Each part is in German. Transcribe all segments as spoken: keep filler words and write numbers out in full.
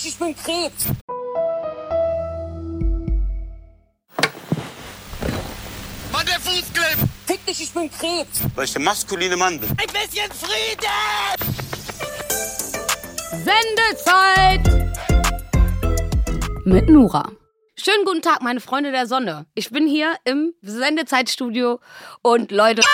dich, ich bin Krebs. Mann, der Fuß klebt. Fick dich, ich bin Krebs. Weil ich der maskuline Mann bin. Ein bisschen Frieden! Sendezeit mit Nura. Schönen guten Tag, meine Freunde der Sonne. Ich bin hier im Sendezeitstudio und Leute...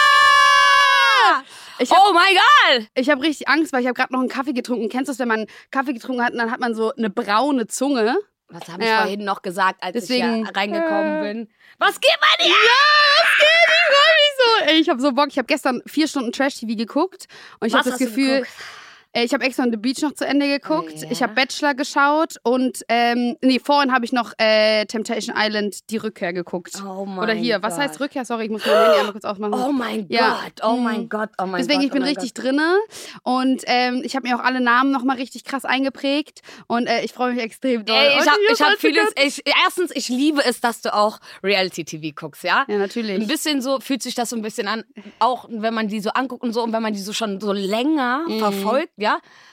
Ah! Ich hab, oh mein Gott! Ich habe richtig Angst, weil ich habe gerade noch einen Kaffee getrunken. Kennst du es, wenn man Kaffee getrunken hat und dann hat man so eine braune Zunge? Was habe ich ja. vorhin noch gesagt, als Deswegen, ich hier reingekommen bin? Was geht bei dir? Ja, was geht? Ich freu mich so. Ey, ich habe so Bock. Ich habe gestern vier Stunden Trash-T V geguckt und ich habe das Gefühl... Ich habe Ex on the Beach noch zu Ende geguckt. Oh, yeah. Ich habe Bachelor geschaut und, ähm, nee, vorhin habe ich noch äh, Temptation Island, die Rückkehr geguckt. Oh mein Oder hier, Gott. was heißt Rückkehr? Sorry, ich muss mein Handy einmal kurz ausmachen. Oh mein ja. Gott, oh mein Gott, oh mein Deswegen, Gott. ich bin oh mein richtig Gott. drinne und ähm, ich habe mir auch alle Namen nochmal richtig krass eingeprägt und äh, ich freue mich extrem doll. Ey, ich Und habe ich hab hab vieles, ich, erstens, ich liebe es, dass du auch Reality-T V guckst, ja? Ja, natürlich. Ein bisschen so, fühlt sich das so ein bisschen an, auch wenn man die so anguckt und so und wenn man die so schon so länger Mhm. verfolgt, ja?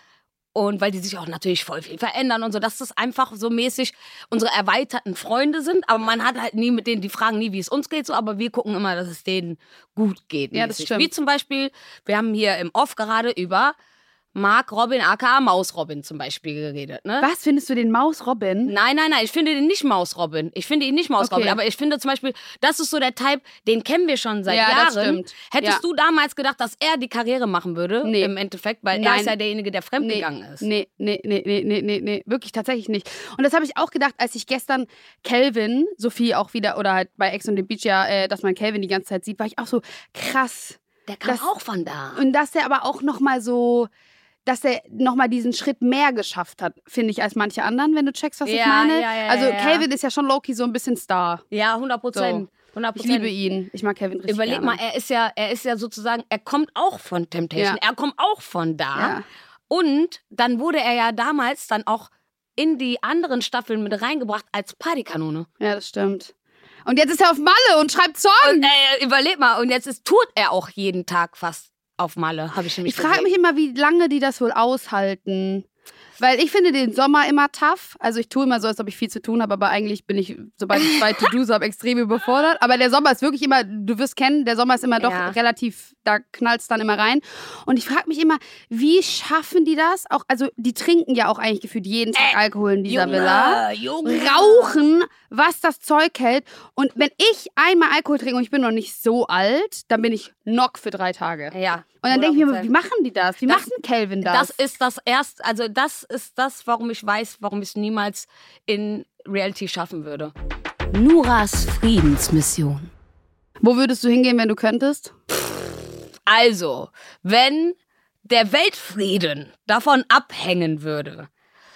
Und weil die sich auch natürlich voll viel verändern und so, dass das einfach so mäßig unsere erweiterten Freunde sind. Aber man hat halt nie mit denen, die fragen nie, wie es uns geht, so, aber wir gucken immer, dass es denen gut geht. Ja, das mäßig. stimmt. Wie zum Beispiel, wir haben hier im Off gerade über Mark Robin, aka Maus Robin zum Beispiel geredet, ne? Was, findest du den Maus Robin? Nein, nein, nein, ich finde den nicht Maus Robin. Ich finde ihn nicht Maus Okay. Robin, aber ich finde zum Beispiel, das ist so der Type, den kennen wir schon seit Ja, Jahren. das stimmt. Hättest Ja. du damals gedacht, dass er die Karriere machen würde? Nee. Im Endeffekt, weil er Nein. ist ja derjenige, der fremdgegangen ist. Nee, nee, nee, nee, nee, nee, nee, wirklich tatsächlich nicht. Und das habe ich auch gedacht, als ich gestern Calvin, Sophie auch wieder, oder halt bei Ex on the Beach ja, äh, dass man Calvin die ganze Zeit sieht, war ich auch so krass. Der kam Das- auch von da. Und dass der aber auch nochmal so, dass er nochmal diesen Schritt mehr geschafft hat, finde ich, als manche anderen, wenn du checkst, was ich Ja, meine. ja, ja, also ja, ja. Calvin ist ja schon low-key so ein bisschen Star. Ja, hundert Prozent. hundert Ich Prozent. liebe ihn. Ich mag Calvin richtig Überleg gerne. mal, er ist ja, er ist ja sozusagen, er kommt auch von Temptation, Ja. er kommt auch von da. Ja. Und dann wurde er ja damals dann auch in die anderen Staffeln mit reingebracht als Partykanone. Ja, das stimmt. Und jetzt ist er auf Malle und schreibt Songs. Und äh, überleg mal, und jetzt ist, tut er auch jeden Tag fast auf Malle, habe ich nämlich Ich frage gesehen. mich immer, wie lange die das wohl aushalten. Weil ich finde den Sommer immer tough. Also ich tue immer so, als ob ich viel zu tun habe, aber eigentlich bin ich, sobald ich zwei To-Dos habe, extrem überfordert. Aber der Sommer ist wirklich immer, du wirst kennen, der Sommer ist immer doch Ja. relativ, da knallt es dann immer rein. Und ich frage mich immer, wie schaffen die das? Auch, also die trinken ja auch eigentlich gefühlt jeden Tag Äh, Alkohol in dieser Junge, Villa. Junge. Rauchen, was das Zeug hält. Und wenn ich einmal Alkohol trinke und ich bin noch nicht so alt, dann bin ich knock für drei Tage. Ja. Und dann denke ich mir immer, hundert wie machen die das? Wie Das- macht denn Calvin Das das? ist das erste, also das ist das, warum ich weiß, warum ich es niemals in Reality schaffen würde. Nuras Friedensmission. Wo würdest du hingehen, wenn du könntest? Also, wenn der Weltfrieden davon abhängen würde,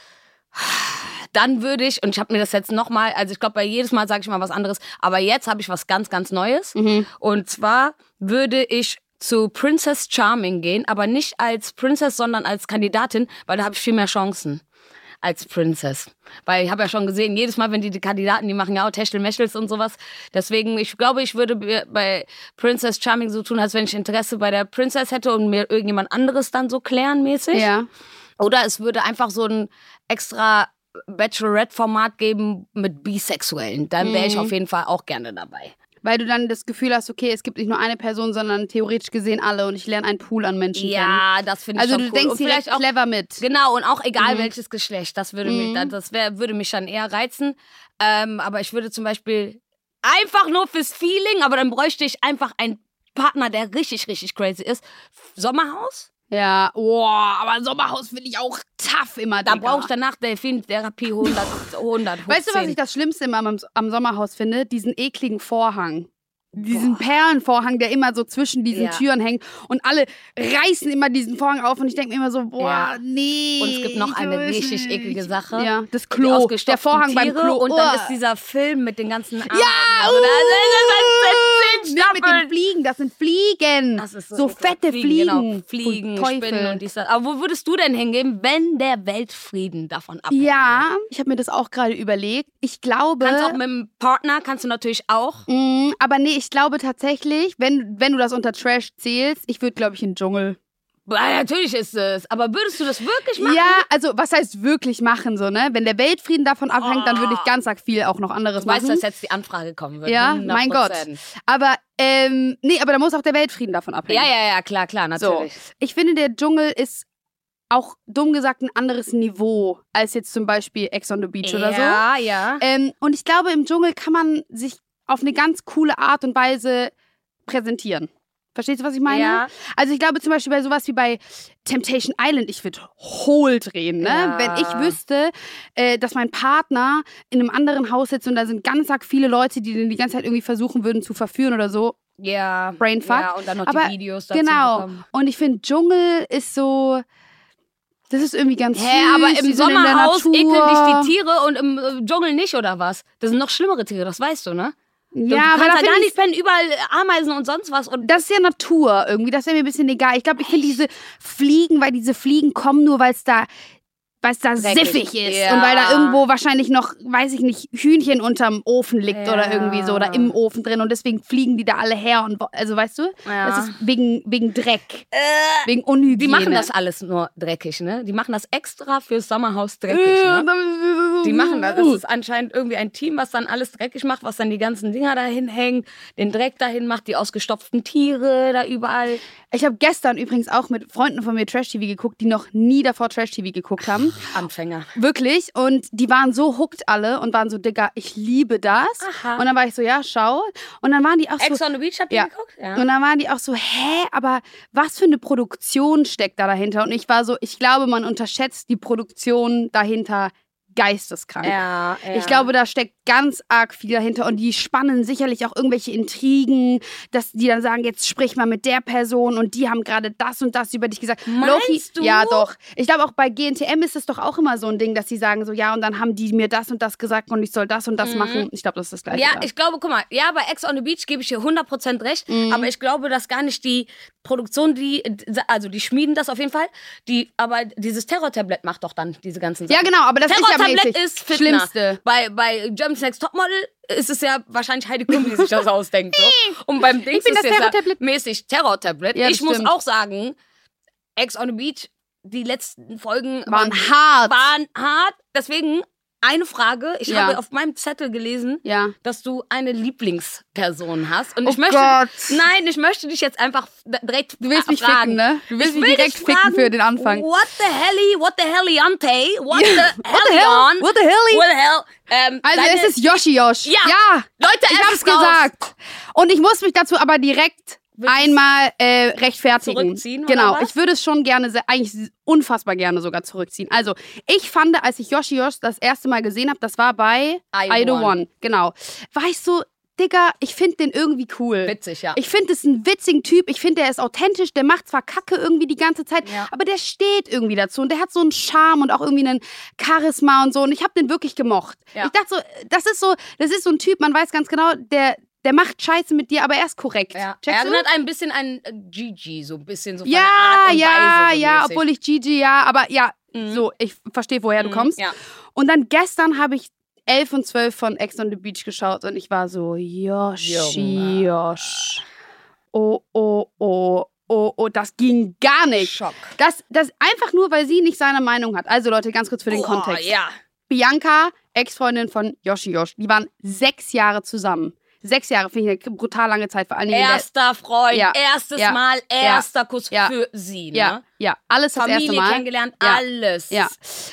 dann würde ich, und ich habe mir das jetzt nochmal, also ich glaube, bei jedes Mal sage ich mal was anderes, aber jetzt habe ich was ganz, ganz Neues. Und zwar würde ich zu Princess Charming gehen, aber nicht als Princess, sondern als Kandidatin, weil da habe ich viel mehr Chancen als Princess. Weil ich habe ja schon gesehen, jedes Mal, wenn die, die Kandidaten, die machen ja auch Techtelmechels und sowas. Deswegen, ich glaube, ich würde bei- bei Princess Charming so tun, als wenn ich Interesse bei der Princess hätte und mir irgendjemand anderes dann so klären mäßig. Ja. Oder es würde einfach so ein extra Bachelorette-Format geben mit Bisexuellen. Dann wäre ich Mhm. auf jeden Fall auch gerne dabei. Weil du dann das Gefühl hast, okay, es gibt nicht nur eine Person, sondern theoretisch gesehen alle und ich lerne einen Pool an Menschen kennen. Ja, das finde ich Also schon du cool. denkst Und direkt vielleicht auch clever mit. Genau, und auch egal Mhm. welches Geschlecht, das würde, Mhm. mich, das wär, würde mich dann eher reizen. Ähm, aber ich würde zum Beispiel einfach nur fürs Feeling, aber dann bräuchte ich einfach einen Partner, der richtig, richtig crazy ist. Sommerhaus? Ja, boah, aber Sommerhaus finde ich auch tough immer. Da Digga. brauche ich danach Delfintherapie hundert, hundert, Weißt du, was hoch ich das Schlimmste immer am, am Sommerhaus finde? Diesen ekligen Vorhang. Diesen Perlenvorhang, der immer so zwischen diesen Ja. Türen hängt. Und alle reißen immer diesen Vorhang auf und ich denke mir immer so, boah, Ja. nee. Und es gibt noch ich eine will richtig nicht. eklige Sache. Ja, das Die Klo. Der ausgestopften Vorhang beim Tiere Klo. Und dann Uah. ist dieser Film mit den ganzen Armen. Ja, also, das, das, das, Nicht mit den Fliegen, das sind Fliegen. Das ist so fette Fliegen. Genau, Fliegen, Teufel. Spinnen und dies, das. Aber wo würdest du denn hingehen, wenn der Weltfrieden davon abhängt? Ja, ich habe mir das auch gerade überlegt. Ich glaube... Kannst auch mit dem Partner, kannst du natürlich auch. Mm, aber nee, ich glaube tatsächlich, wenn, wenn du das unter Trash zählst, ich würde, glaube ich, in den Dschungel. Ja, natürlich ist es. Aber würdest du das wirklich machen? Ja, also was heißt wirklich machen so, ne? Wenn der Weltfrieden davon abhängt, oh. dann würde ich ganz arg viel auch noch anderes du machen. Du weißt, dass jetzt die Anfrage kommen wird. Ja, hundert mein Gott. Aber, ähm, nee, aber da muss auch der Weltfrieden davon abhängen. Ja, ja, ja, klar, klar, natürlich. So. Ich finde, der Dschungel ist auch, dumm gesagt, ein anderes Niveau als jetzt zum Beispiel Ex on the Beach ja, oder so. Ja, ja. Ähm, und ich glaube, im Dschungel kann man sich auf eine ganz coole Art und Weise präsentieren. Verstehst du, was ich meine? Ja. Also ich glaube zum Beispiel bei sowas wie bei Temptation Island, ich würde hohl drehen, ne? Ja. Wenn ich wüsste, äh, dass mein Partner in einem anderen Haus sitzt und da sind ganz arg viele Leute, die den die ganze Zeit irgendwie versuchen würden zu verführen oder so. Ja. Brainfuck. Ja, und dann noch Aber die Videos dazu genau. bekommen. Und ich finde, Dschungel ist so... Das ist irgendwie ganz Hä, süß. aber im die sind in der Sommerhaus Natur. ekeln dich die Tiere und im äh, Dschungel nicht, oder was? Das sind noch schlimmere Tiere, das weißt du, ne? Du, Ja, du aber kannst da ja gar find nicht pennen, überall Ameisen und sonst was. Und das ist ja Natur irgendwie, das wäre mir ein bisschen egal. Ich glaube, ich finde diese Fliegen, weil diese Fliegen kommen nur, weil es da, weil es da Dreckig. siffig ist. Ja. Und weil da irgendwo wahrscheinlich noch, weiß ich nicht, Hühnchen unterm Ofen liegt Ja. oder irgendwie so, oder im Ofen drin. Und deswegen fliegen die da alle her. Und also weißt du, Ja. das ist wegen, wegen Dreck, äh, wegen Unhygiene. die machen das alles nur dreckig, ne? Die machen das extra fürs Sommerhaus dreckig, ne? Die machen das. Das ist anscheinend irgendwie ein Team, was dann alles dreckig macht, was dann die ganzen Dinger dahin hängt, den Dreck dahin macht, die ausgestopften Tiere da überall. Ich habe gestern übrigens auch mit Freunden von mir Trash-T V geguckt, die noch nie davor Trash-T V geguckt haben. Anfänger. Wirklich. Und die waren so hooked alle und waren so, Digga, ich liebe das. Aha. Und dann war ich so, ja, schau. Und dann waren die auch so... Ex on the Beach habt ihr Ja. geguckt? Ja. Und dann waren die auch so, hä, aber was für eine Produktion steckt da dahinter? Und ich war so, ich glaube, man unterschätzt die Produktion dahinter geisteskrank. Ja, ja. Ich glaube, da steckt ganz arg viel dahinter und die spannen sicherlich auch irgendwelche Intrigen, dass die dann sagen, jetzt sprich mal mit der Person und die haben gerade das und das über dich gesagt. Meinst Loki, du? Ja, doch. Ich glaube auch bei G N T M ist es doch auch immer so ein Ding, dass sie sagen so, ja, und dann haben die mir das und das gesagt und ich soll das und das Mhm. machen. Ich glaube, das ist das Gleiche. Ja, da. ich glaube, guck mal, ja, bei Ex on the Beach gebe ich dir hundert Prozent recht, Mhm. aber ich glaube, dass gar nicht die Produktion, die, also die schmieden das auf jeden Fall, die, aber dieses Terror-Tablett macht doch dann diese ganzen Sachen. Ja, genau, aber das ist ja Terror-Tablett mäßig. ist Fitner. Schlimmste. Bei, bei Germany's Next Topmodel ist es ja wahrscheinlich Heidi Klum, die sich das ausdenkt. So. Und beim Dings bin ist das es ja Terror-Tablet. mäßig Terror-Tablet. Ja, das ich muss stimmt. auch sagen, Ex on the Beach, die letzten Folgen Waren hart. waren hart. Deswegen eine Frage. Ich Ja. habe auf meinem Zettel gelesen, Ja. dass du eine Lieblingsperson hast. Und Oh ich möchte, Gott. Nein, ich möchte dich jetzt einfach direkt Du willst mich fragen. ficken, ne? Du willst Ich mich will direkt dich ficken fragen, für den Anfang. What the hell, what the hellante, what Ja. the What the hell, hell? What the hell? what the hell. Ähm, Also deine, es ist Yoshi Yosh. Ja. ja. Leute, Ich es hab's ist raus. gesagt. Und ich muss mich dazu aber direkt Willst du's einmal äh, rechtfertigen. zurückziehen, oder Genau, was? ich würde es schon gerne, se- eigentlich unfassbar gerne sogar zurückziehen. Also, ich fand, als ich Yoshi Yosh das erste Mal gesehen habe, das war bei I I One. One. Genau. War ich so, Digga, ich finde den irgendwie cool. Witzig, ja. Ich finde, es ein witzigen Typ. Ich finde, der ist authentisch. Der macht zwar Kacke irgendwie die ganze Zeit, Ja. aber der steht irgendwie dazu. Und der hat so einen Charme und auch irgendwie einen Charisma und so. Und ich habe den wirklich gemocht. Ja. Ich dachte so, das ist so, das ist so ein Typ, man weiß ganz genau, der, der macht Scheiße mit dir, aber er ist korrekt. Ja. Er Checkst du? erinnert ein bisschen an äh, Gigi, so ein bisschen so von Ja, der Art und ja, Weise. So ja, mäßig. obwohl ich Gigi, ja, aber ja, Mhm. so, ich verstehe, woher du Mhm, kommst. Ja. Und dann gestern habe ich elf und zwölf von Ex on the Beach geschaut und ich war so, Yoshi, Junge. Yosh. Oh, oh, oh, oh, oh, das ging gar nicht. Schock. Das, das einfach nur, weil sie nicht seine Meinung hat. Also Leute, ganz kurz für den Boah, Kontext. ja. Bianca, Ex-Freundin von Yoshi Yosh, die waren sechs Jahre zusammen. Sechs Jahre finde ich eine brutal lange Zeit, vor allen Dingen in der- Erster Freund, Ja. erstes Ja. Mal, erster Kuss Ja. für sie. Ne? Ja, ja, alles das Familie erste Mal. kennengelernt, Ja. alles. Ja.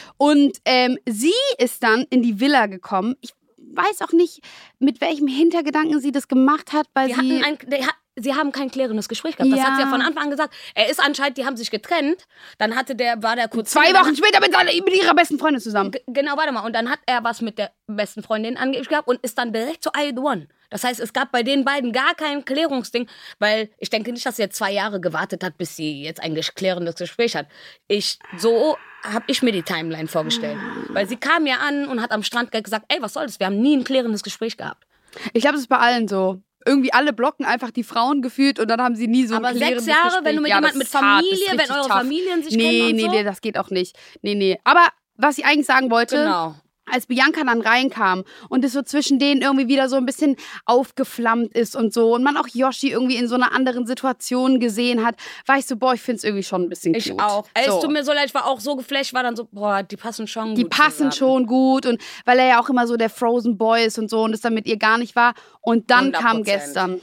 Und ähm, sie ist dann in die Villa gekommen. Ich weiß auch nicht, mit welchem Hintergedanken sie das gemacht hat, weil Die sie... hatten ein, die, ha- sie haben kein klärendes Gespräch gehabt. Das Ja. hat sie ja von Anfang an gesagt. Er ist anscheinend, die haben sich getrennt. Dann hatte der, war der kurz... zwei Wochen später mit, seiner, mit ihrer besten Freundin zusammen. G- Genau, warte mal. Und dann hat er was mit der besten Freundin angeblich gehabt und ist dann direkt zu I The One. Das heißt, es gab bei den beiden gar kein Klärungsding, weil ich denke nicht, dass sie jetzt zwei Jahre gewartet hat, bis sie jetzt ein klärendes Gespräch hat. Ich, so habe ich mir die Timeline vorgestellt. Weil sie kam ja an und hat am Strand gesagt, ey, was soll das? Wir haben nie ein klärendes Gespräch gehabt. Ich glaube, das ist bei allen so. Irgendwie alle blocken einfach die Frauen gefühlt und dann haben sie nie so Aber ein klärendes sechs Jahre, Gespräch. wenn du mit Ja, jemandem das mit ist hart, das ist Familie, wenn richtig eure tough. Familien sich nee, kennen und nee, so. nee, das geht auch nicht. Nee, nee. Aber was ich eigentlich sagen wollte, Genau. als Bianca dann reinkam und es so zwischen denen irgendwie wieder so ein bisschen aufgeflammt ist und so und man auch Yoshi irgendwie in so einer anderen Situation gesehen hat, war ich so, boah, ich finde es irgendwie schon ein bisschen cute. Ich auch. Ey, so. Es tut mir so leid, ich war auch so geflasht, war dann so, boah, die passen schon gut Die passen zusammen. schon gut und weil er ja auch immer so der Frozen Boy ist und so und es dann mit ihr gar nicht war. Und dann hundert kam Prozent. gestern,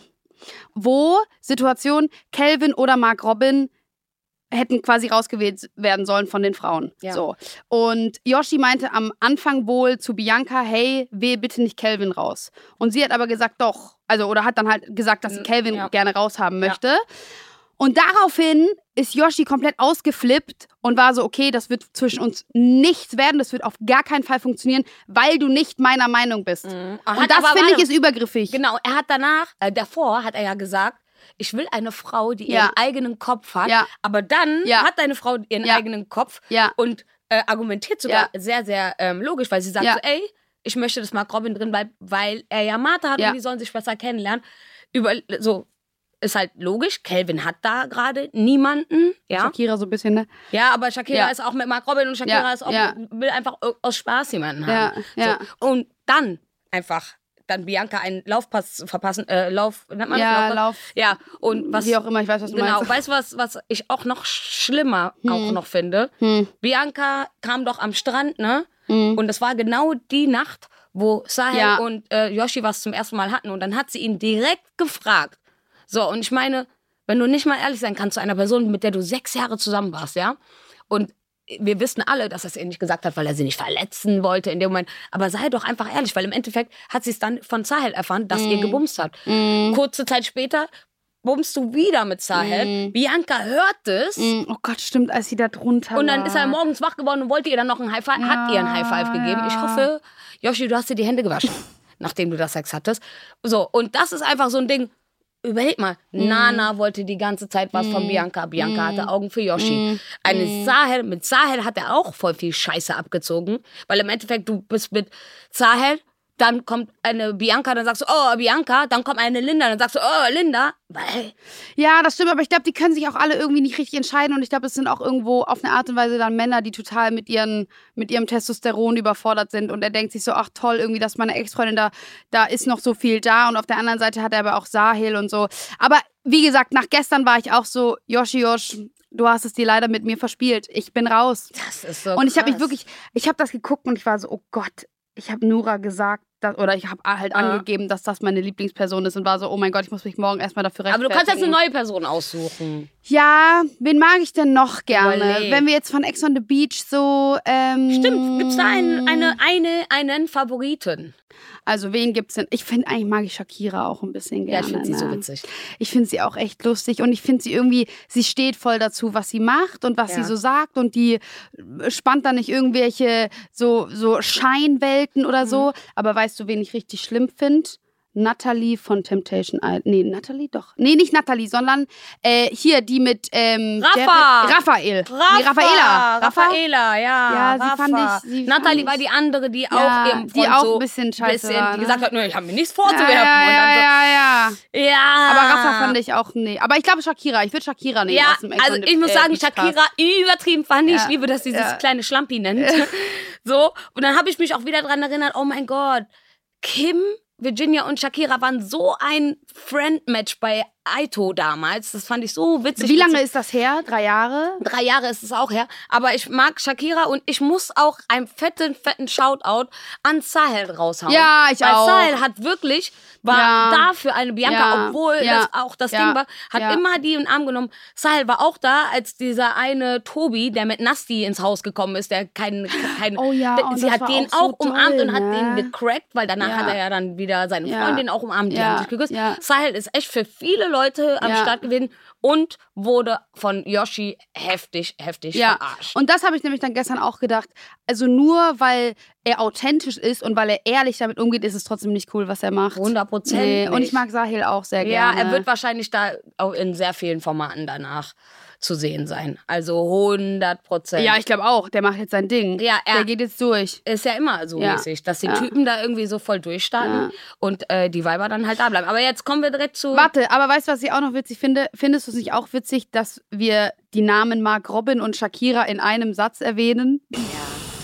wo Situation Calvin oder Mark Robin hätten quasi rausgewählt werden sollen von den Frauen. Ja. So. Und Yoshi meinte am Anfang wohl zu Bianca, hey, wähl bitte nicht Calvin raus. Und sie hat aber gesagt, doch. Also, oder hat dann halt gesagt, dass sie Calvin Ja. gerne raushaben möchte. Ja. Und daraufhin ist Yoshi komplett ausgeflippt und war so, okay, das wird zwischen uns nichts werden, das wird auf gar keinen Fall funktionieren, weil du nicht meiner Meinung bist. Mhm. Und Hat das aber- finde ich warte. ist übergriffig. Genau, er hat danach, äh, davor hat er ja gesagt, ich will eine Frau, die Ja. ihren eigenen Kopf hat. Ja. Aber dann Ja. hat deine Frau ihren Ja. eigenen Kopf Ja. und äh, argumentiert sogar Ja. sehr, sehr ähm, logisch, weil sie sagt Ja. so, ey, ich möchte, dass Mark Robin drin bleibt, weil er ja Martha hat Ja. und die sollen sich besser kennenlernen. Über, so, ist halt logisch, Calvin hat da gerade niemanden, ja. Shakira so ein bisschen, ne? Ja, aber Shakira Ja. ist auch mit Mark Robin und Shakira Ja, ist auch, ja. will einfach aus Spaß jemanden Ja, haben. ja. So. Und dann einfach dann Bianca einen Laufpass verpassen, äh, Lauf, nennt man Ja, das? Lauf. Ja, und was, Wie auch immer, ich weiß, was du genau, meinst. weißt du was, was ich auch noch schlimmer Hm. auch noch finde? Hm. Bianca kam doch am Strand, ne? Hm. Und es war genau die Nacht, wo Sahel Ja. und äh, Yoshi was zum ersten Mal hatten. Und dann hat sie ihn direkt gefragt. So, und ich meine, wenn du nicht mal ehrlich sein kannst zu einer Person, mit der du sechs Jahre zusammen warst, ja? Und wir wissen alle, dass er es ihr nicht gesagt hat, weil er sie nicht verletzen wollte in dem Moment. Aber sei doch einfach ehrlich, weil im Endeffekt hat sie es dann von Sahel erfahren, dass Mm. ihr gebumst hat. Mm. Kurze Zeit später bummst du wieder mit Sahel. Mm. Bianca hört es. Mm, oh Gott, stimmt, als sie da drunter Und dann war. ist er morgens wach geworden und wollte ihr dann noch ein High Five, Ja, hat ihr ein High Five gegeben. Ich hoffe, Yoshi, du hast dir die Hände gewaschen, nachdem du das Sex hattest. So, und das ist einfach so ein Ding. Überleg mal, Mm. Nana wollte die ganze Zeit was von Bianca. Bianca Mm. hatte Augen für Yoshi. Eine Sahel, mit Sahel hat er auch voll viel Scheiße abgezogen. Weil im Endeffekt, du bist mit Sahel, dann kommt eine Bianca, dann sagst du, oh, Bianca, dann kommt eine Linda, dann sagst du, oh, Linda. Weil, Ja, das stimmt, aber ich glaube, die können sich auch alle irgendwie nicht richtig entscheiden und ich glaube, es sind auch irgendwo auf eine Art und Weise dann Männer, die total mit, ihren, mit ihrem Testosteron überfordert sind und er denkt sich so, ach toll, irgendwie, dass meine Ex-Freundin da, da ist noch so viel da und auf der anderen Seite hat er aber auch Sahel und so. Aber wie gesagt, nach gestern war ich auch so, Yoshi Yosh, du hast es dir leider mit mir verspielt, ich bin raus. das ist so Und ich habe mich krass. wirklich, ich habe das geguckt und ich war so, oh Gott, ich habe Nura gesagt, dass, oder ich habe halt Ah. angegeben, dass das meine Lieblingsperson ist und war so, oh mein Gott, ich muss mich morgen erstmal dafür Aber rechtfertigen. du kannst jetzt eine neue Person aussuchen. Ja, wen mag ich denn noch gerne? Überleg. Wenn wir jetzt von Ex on the Beach so, ähm... Stimmt, gibt's da einen, eine, eine, einen Favoriten? Also wen gibt's denn? Ich finde, eigentlich mag ich Shakira auch ein bisschen Ja, gerne. ich finde sie ne? so witzig. Ich finde sie auch echt lustig und ich finde sie irgendwie, sie steht voll dazu, was sie macht und was Ja. sie so sagt und die spannt da nicht irgendwelche so, so Scheinwelten oder so. Aber weißt du, wen ich richtig schlimm finde? Natalie von Temptation Island. Nee, Natalie doch. Nee, nicht Natalie, sondern äh, hier die mit ähm, Rafa. Jared- Raphael. Rafa, Nee, Raffaela. Rafa? Raffaela, ja. Ja, sie Rafa. fand ich- sie Natalie fand ich- war die andere, die Ja, auch ihrem die Freund auch so ein bisschen scheiße bisschen, war, die ne? gesagt hat, nö, ich habe mir nichts Ja, vorzuwerfen. ja, Und dann ja, ja, ja. so, ja. Aber Rafa fand ich auch, nee. Aber ich glaube Shakira. Ich würde Shakira nehmen Ja, aus dem Ex also on the- ich muss äh, sagen, Beach Cast. Shakira übertrieben funny. Ja, Ich liebe, dass sie dieses ja. kleine Schlampi nennt. So, und dann habe ich mich auch wieder dran erinnert, oh mein Gott, Kim, Virginia und Shakira waren so ein Friend-Match bei Aito damals. Das fand ich so witzig. Wie lange witzig. ist das her? Drei Jahre? Drei Jahre ist es auch her. Aber ich mag Shakira und ich muss auch einen fetten, fetten Shoutout an Sahel raushauen. Ja, ich Weil auch. Sahel hat wirklich, war Ja. da für eine Bianca, Ja. obwohl Ja. das auch das Ja. Ding war, hat Ja. immer die in den Arm genommen. Sahel war auch da, als dieser eine Tobi, der mit Nasty ins Haus gekommen ist, der kein, kein Oh ja, der, und sie das hat war den auch auch, so umarmt toll, und hat ne? den gecrackt, weil danach Ja. hat er ja dann wieder seine Ja. Freundin auch umarmt, die Ja. haben sich geküsst. Ja. Sahel ist echt für viele Leute am Ja. Start gewesen und wurde von Yoshi heftig, heftig Ja, verarscht. und das habe ich nämlich dann gestern auch gedacht. Also nur weil er authentisch ist und weil er ehrlich damit umgeht, ist es trotzdem nicht cool, was er macht. hundert Prozent Nee. Und nicht. ich mag Sahel auch sehr Ja, gerne. er wird wahrscheinlich da auch in sehr vielen Formaten danach zu sehen sein. Also hundert Prozent. Ja, ich glaube auch. Der macht jetzt sein Ding. Ja, er- Der geht jetzt durch. Ist ja immer so Ja. mäßig, dass die Ja. Typen da irgendwie so voll durchstarten Ja. und äh, die Weiber dann halt da bleiben. Aber jetzt kommen wir direkt zu... Warte, aber weißt du, was ich auch noch witzig finde? Findest du es nicht auch witzig, dass wir die Namen Mark Robin und Shakira in einem Satz erwähnen? Ja, das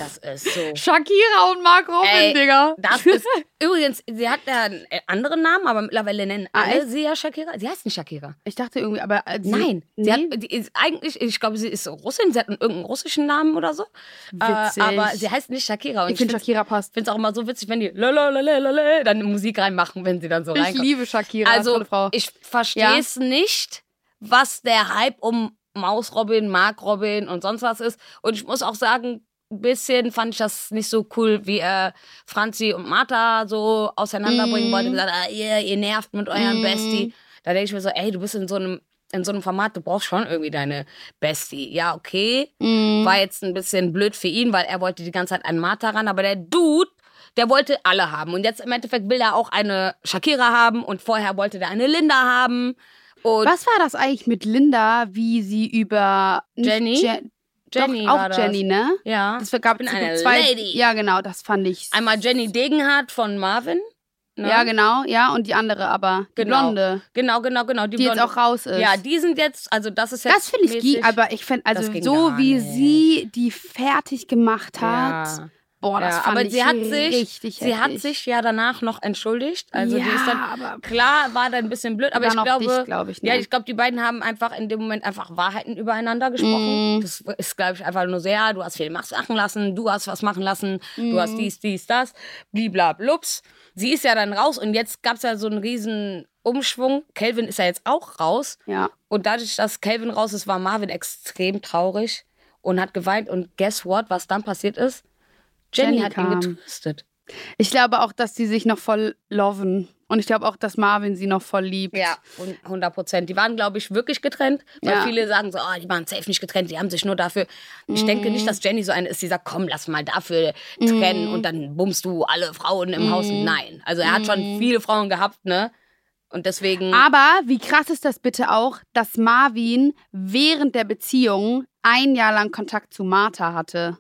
Das ist so. Shakira und Mark Robin, Ey, Digga. Das ist, übrigens, sie hat ja einen anderen Namen, aber mittlerweile nennen Ah, alle echt? sie ja Shakira. Sie heißt nicht Shakira. Ich dachte irgendwie, aber... äh, Sie, Nein, sie nee? hat, die ist eigentlich, ich glaube, sie ist Russin, sie hat einen, irgendeinen russischen Namen oder so. Witzig. Äh, aber sie heißt nicht Shakira. Und Ich finde, Shakira passt. Ich finde es auch immer so witzig, wenn die lalalala dann Musik reinmachen, wenn sie dann so Ich reinkommt. liebe Shakira, Also, tolle Frau. ich verstehe es nicht, was der Hype um Maus Robin, Mark Robin und sonst was ist. Und ich muss auch sagen, ein bisschen fand ich das nicht so cool, wie er Franzi und Martha so auseinanderbringen Mm. wollte. Gesagt, ah, ihr, ihr nervt mit eurem Mm. Bestie. Da denke ich mir so, ey, du bist in so einem in so einem Format, du brauchst schon irgendwie deine Bestie. Ja, okay. Mm. War jetzt ein bisschen blöd für ihn, weil er wollte die ganze Zeit an Martha ran, aber der Dude, der wollte alle haben. Und jetzt im Endeffekt will er auch eine Shakira haben und vorher wollte der eine Linda haben. Und Was war das eigentlich mit Linda, wie sie über... nicht Jenny? Je- Jenny Doch, war auch das. Jenny, ne? Ja. Das gab bin es eine zwei... Lady. Ja, genau, das fand ich... Einmal Jenny Degenhardt von Marvin. Ne? Ja, genau, ja, und die andere aber, die Genau. Blonde, Genau, genau, genau. Die, die jetzt Blonde. auch raus ist. Ja, die sind jetzt, also das ist jetzt das finde ich, mäßig- gi- aber ich finde, also Das ging so gar wie nicht. sie die fertig gemacht hat, Ja. boah, das Ja, fand aber ich sie hat sich, richtig sie hat heftig. sich ja danach noch entschuldigt. Also ja, die ist dann, aber klar, war dann ein bisschen blöd, aber war ich noch glaube, dicht, glaub ich, ne? ja, ich glaube, die beiden haben einfach in dem Moment einfach Wahrheiten übereinander gesprochen. Mm. Das ist, glaube ich, einfach nur so, ja, du hast viel machen lassen, du hast was machen lassen, Mm. du hast dies, dies, das, bliblablups. Sie ist ja dann raus und jetzt gab es ja so einen riesen Umschwung. Calvin ist ja jetzt auch raus. ja. Und dadurch, dass Calvin raus ist, war Marvin extrem traurig und hat geweint. Und guess what, was dann passiert ist? Jenny, Jenny hat kam. ihn getröstet. Ich glaube auch, dass die sich noch voll loven. Und ich glaube auch, dass Marvin sie noch voll liebt. Ja, und hundert Prozent. Die waren, glaube ich, wirklich getrennt. Weil Ja. viele sagen so, oh, die waren safe nicht getrennt, die haben sich nur dafür. Ich Mhm. denke nicht, dass Jenny so eine ist, die sagt, komm, lass mal dafür trennen und dann bummst du alle Frauen im Haus. Mhm. Nein. Also er hat schon viele Frauen gehabt, ne? Und deswegen. Aber wie krass ist das bitte auch, dass Marvin während der Beziehung ein Jahr lang Kontakt zu Martha hatte.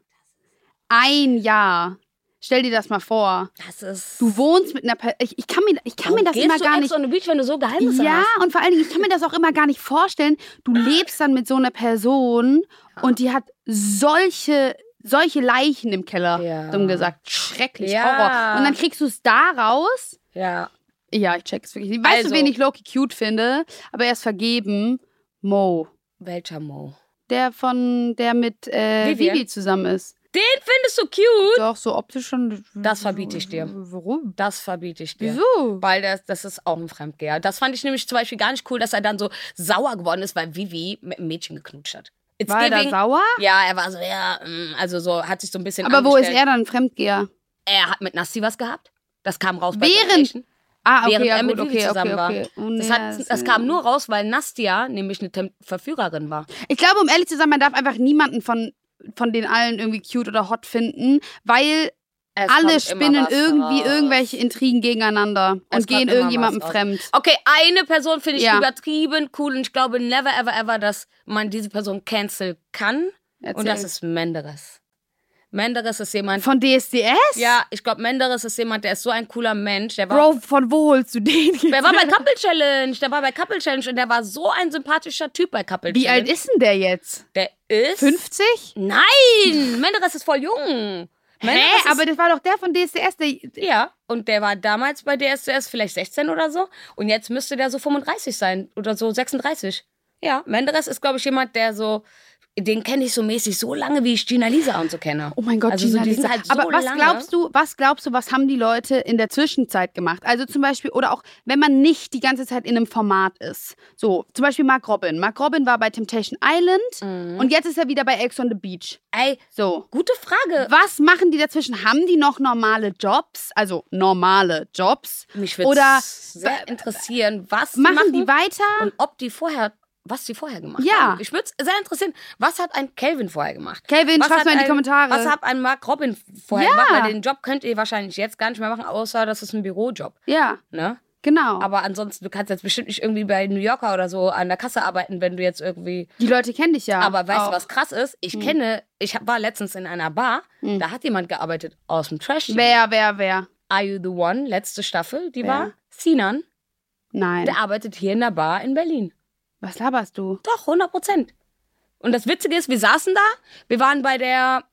Ein Jahr. Stell dir das mal vor. das ist. Du wohnst mit einer Person. Ich, ich kann mir, ich kann mir das Gehst immer du gar extra nicht. on the beach, wenn du so Geheimnisse Ja, hast? und vor allen Dingen, ich kann mir das auch immer gar nicht vorstellen. Du lebst dann mit so einer Person und die hat solche, solche Leichen im Keller. Ja. Dumm gesagt. Schrecklich. Ja. Horror. Und dann kriegst du es da raus. Ja. Ja, ich check's wirklich nicht. Weißt Also. du, wen ich Loki cute finde? Aber er ist vergeben. Mo. Welcher Mo? Der von, der mit äh, Vivian? Vivi zusammen ist. Den findest du cute? Doch, so optisch schon. Das verbiete ich dir. Warum? Das verbiete ich dir. Wieso? Weil das, das ist auch ein Fremdgeher. Das fand ich nämlich zum Beispiel gar nicht cool, dass er dann so sauer geworden ist, weil Vivi mit einem Mädchen geknutscht hat. It's War er da giving- sauer? Ja, er war so, ja, mm, also so, hat sich so ein bisschen Aber wo ist angestellt. er dann ein Fremdgeher? Er hat mit Nasti was gehabt. Das kam raus bei Während- Temptation. Ah, okay, Während ja, er mit gut, Vivi okay, zusammen okay, okay. war. Oh, Das, nee, hat, das kam nur raus, weil Nastia nämlich eine Tem- Verführerin war. Ich glaube, um ehrlich zu sein, man darf einfach niemanden von, von den allen irgendwie cute oder hot finden, weil Es alle kommt immer spinnen was irgendwie raus. irgendwelche Intrigen gegeneinander Es und gehen kommt immer irgendjemandem was raus. fremd. Okay, eine Person finde ich Ja. übertrieben cool und ich glaube never ever ever, dass man diese Person cancel kann. Erzähl. Und das ist Menderes. Menderes ist jemand. Von D S D S? Ja, ich glaube, Menderes ist jemand, der ist so ein cooler Mensch. Der war, Bro, von wo holst du den? der war bei Couple Challenge. Der war bei Couple Challenge und der war so ein sympathischer Typ bei Couple Wie Challenge. alt ist denn der jetzt? Der ist. fünfzig? Nein! Menderes ist voll jung. Hä? Menderes ist- Aber das war doch der von D S D S. Der, Ja, und der war damals bei D S D S vielleicht sechzehn oder so. Und jetzt müsste der so fünfunddreißig sein oder so sechsunddreißig. Ja, Menderes ist, glaube ich, jemand, der so, den kenne ich so mäßig so lange, wie ich Gina Lisa und so kenne. Oh mein Gott, also Gina so, die Lisa. sind halt so Aber was lange. glaubst du, was glaubst du, was haben die Leute in der Zwischenzeit gemacht? Also zum Beispiel, oder auch, wenn man nicht die ganze Zeit in einem Format ist. So, zum Beispiel Mark Robin. Mark Robin war bei Temptation Island und jetzt ist er wieder bei Ex on the Beach. Ey, So. gute Frage. Was machen die dazwischen? Haben die noch normale Jobs? Also normale Jobs? Mich würde Oder sehr interessieren, was machen, machen die weiter? und ob die vorher, was die vorher gemacht Ja. haben. Ich würde es sehr interessieren, was hat ein Calvin vorher gemacht? Calvin, Was schreib's hat mal in die ein, Kommentare. Was hat ein Mark Robin vorher Ja. gemacht? Weil den Job könnt ihr wahrscheinlich jetzt gar nicht mehr machen, außer das ist ein Bürojob. Ja, Ne? genau. Aber ansonsten, du kannst jetzt bestimmt nicht irgendwie bei New Yorker oder so an der Kasse arbeiten, wenn du jetzt irgendwie. die Leute kennen dich ja. Aber weißt auch. du, was krass ist? Ich kenne, ich hab- war letztens in einer Bar, da hat jemand gearbeitet aus dem Trash. Wer, wer, wer? Are You the One, letzte Staffel, die Wer? war Sinan. Nein. Der arbeitet hier in der Bar in Berlin. Was laberst du? Doch, hundert Prozent. Und das Witzige ist, wir saßen da, wir waren bei der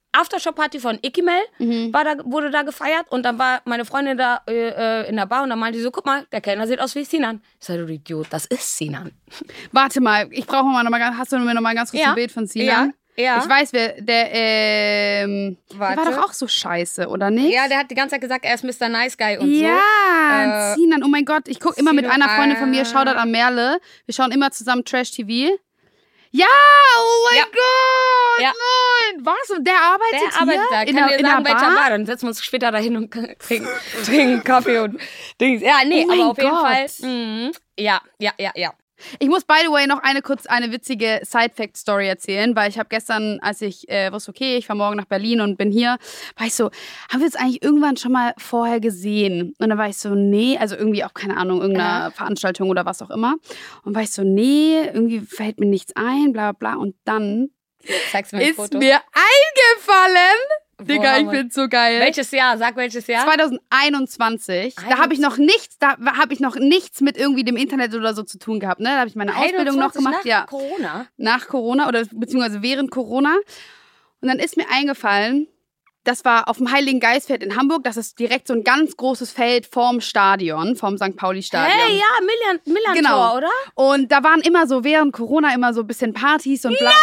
Aftershow-Party von Ikimel Mhm. war da, wurde da gefeiert und dann war meine Freundin da äh, in der Bar und dann meinte sie so, guck mal, der Kellner sieht aus wie Sinan. Ich sag, du Idiot, das ist Sinan. Warte mal, ich brauche mal noch mal, hast du mir noch mal ganz kurz Ja. ein Bild von Sinan? Ja, ja. Ich weiß, wer, der, ähm, der war Warte. doch auch so scheiße, oder nicht? Ja, der hat die ganze Zeit gesagt, er ist Mister Nice Guy und ja, Äh, Sinan, oh mein Gott, ich gucke immer mit Sinan, einer Freundin von mir, äh, Shoutout an Merle. Wir schauen immer zusammen Trash-T V. Ja, oh mein Ja. Gott, Ja. nein. Was? Und der arbeitet Der hier? arbeitet da. in Kann der, dir in sagen, der welcher Bar? Bar. Dann setzen wir uns später dahin und trinken, trinken Kaffee und Dings. Ja, nee, Oh mein aber auf jeden Gott. Fall. Mhm. Ja, ja, ja, ja. Ich muss, by the way, noch eine kurz eine witzige Side-Fact-Story erzählen, weil ich habe gestern, als ich äh, wusste, okay, ich fahre morgen nach Berlin und bin hier, war ich so, haben wir uns eigentlich irgendwann schon mal vorher gesehen? Und dann war ich so, nee, also irgendwie auch, keine Ahnung, irgendeine Ja. Veranstaltung oder was auch immer. Und war ich so, nee, irgendwie fällt mir nichts ein, bla bla bla. Und dann Zeigst du mir ein ist Foto? mir eingefallen, Wo Digga, haben ich wir- find's so geil. Welches Jahr? Sag welches Jahr. zwanzig einundzwanzig. Da habe ich noch nichts, da habe ich noch nichts mit irgendwie dem Internet oder so zu tun gehabt. Ne? Da habe ich meine Ausbildung noch einundzwanzig gemacht. nach Ja. Corona. Nach Corona oder beziehungsweise während Corona. Und dann ist mir eingefallen, das war auf dem Heiligen Geistfeld in Hamburg. Das ist direkt so ein ganz großes Feld vorm Stadion, vom Sankt Pauli-Stadion. Hey, ja, Millan, Millan Genau. Tor, oder? Und da waren immer so während Corona immer so ein bisschen Partys und bla bla bla.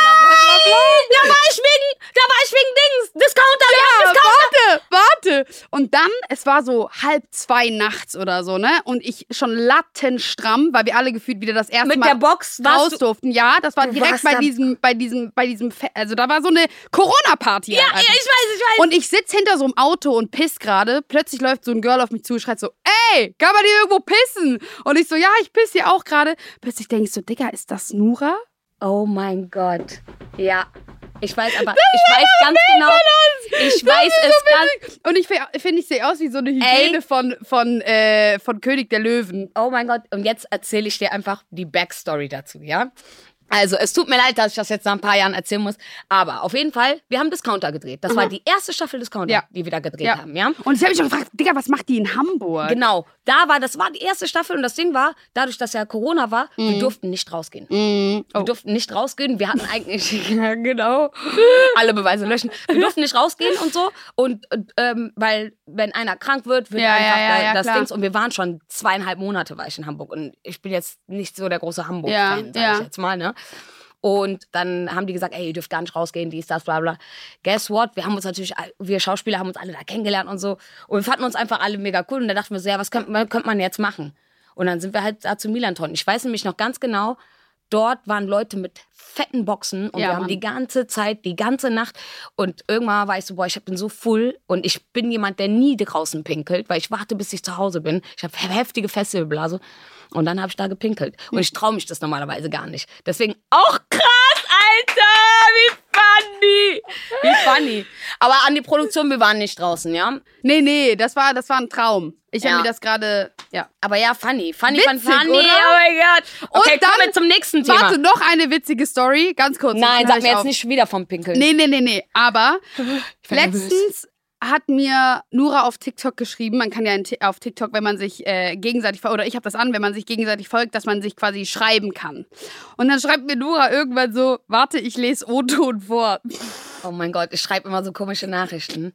Da war ich wegen, da war ich wegen Dings. Discounter, ja, Discounter. Warte, warte. Und dann, es war so halb zwei nachts oder so, ne? Und ich schon lattenstramm, weil wir alle gefühlt wieder das erste Mit Mal der Box raus warst du. durften. Ja, das war Du direkt warst bei da- diesem, bei diesem, bei diesem, Fe also da war so eine Corona-Party. Ja, halt ja, einfach. ich weiß, ich weiß. Und ich sitze hinter so einem Auto und piss gerade. Plötzlich läuft so ein Girl auf mich zu, schreit so, ey, kann man hier irgendwo pissen? Und ich so, ja, ich piss hier auch gerade. Plötzlich denke ich so, Digga, ist das Nura? Oh mein Gott. Ja. Ich weiß aber, ich weiß ganz genau. Ich weiß es ganz. Und ich fi- finde, ich sehe aus wie so eine Hygiene Ey. von, von, äh, von König der Löwen. Oh mein Gott. Und jetzt erzähle ich dir einfach die Backstory dazu, ja? Also, es tut mir leid, dass ich das jetzt nach ein paar Jahren erzählen muss. Aber auf jeden Fall, wir haben Discounter gedreht. Das war die erste Staffel Discounter, Ja. die wir da gedreht Ja. haben, ja? Und ich habe mich schon gefragt, Digga, was macht die in Hamburg? Genau. Da war, das war die erste Staffel und das Ding war, dadurch, dass ja Corona war, wir durften nicht rausgehen. Mhm. Wir Oh. durften nicht rausgehen. Wir hatten eigentlich, ja, genau, alle Beweise löschen. Wir durften nicht rausgehen und so. Und ähm, weil, wenn einer krank wird, wird Ja, einfach ja, ja, da, ja, das klar. Dings. Und wir waren schon zweieinhalb Monate war ich in Hamburg. Und ich bin jetzt nicht so der große Hamburg-Fan, Ja, sag ja. ich jetzt mal, ne? Und dann haben die gesagt, ey, ihr dürft gar nicht rausgehen, dies, das, bla, bla. Guess what? Wir haben uns natürlich, wir Schauspieler haben uns alle da kennengelernt und so. Und wir fanden uns einfach alle mega cool. Und da dachten wir so, ja, was könnte man, könnte man jetzt machen? Und dann sind wir halt da zu Milanton. Ich weiß nämlich noch ganz genau, dort waren Leute mit fetten Boxen und Ja, wir haben Mann. die ganze Zeit, die ganze Nacht und irgendwann war ich so, boah, ich bin so full und ich bin jemand, der nie draußen pinkelt, weil ich warte, bis ich zu Hause bin. Ich habe heftige Festivalblase und dann habe ich da gepinkelt und ich traue mich das normalerweise gar nicht. Deswegen auch krass, Alter, wie funny, wie funny. Aber an die Produktion, wir waren nicht draußen, ja. Nee, nee, das war, das war ein Traum. Ich Ja. habe mir das gerade, ja. Aber ja, funny, funny, Witzig, funny, oder? oh mein Gott. Okay, Und dann- kommen wir zum nächsten Thema. Warte, noch eine witzige Story, ganz kurz. Nein, dann sag hör mir ich jetzt auf. nicht schon wieder vom Pinkeln. Nee, nee, nee, nee. Aber Ich werd nervös. letztens hat mir Nura auf TikTok geschrieben, man kann ja in Ti- auf TikTok, wenn man sich äh, gegenseitig folgt, oder ich habe das an, wenn man sich gegenseitig folgt, dass man sich quasi schreiben kann. Und dann schreibt mir Nura irgendwann so, warte, ich lese O-Ton vor. Oh mein Gott, ich schreibe immer so komische Nachrichten.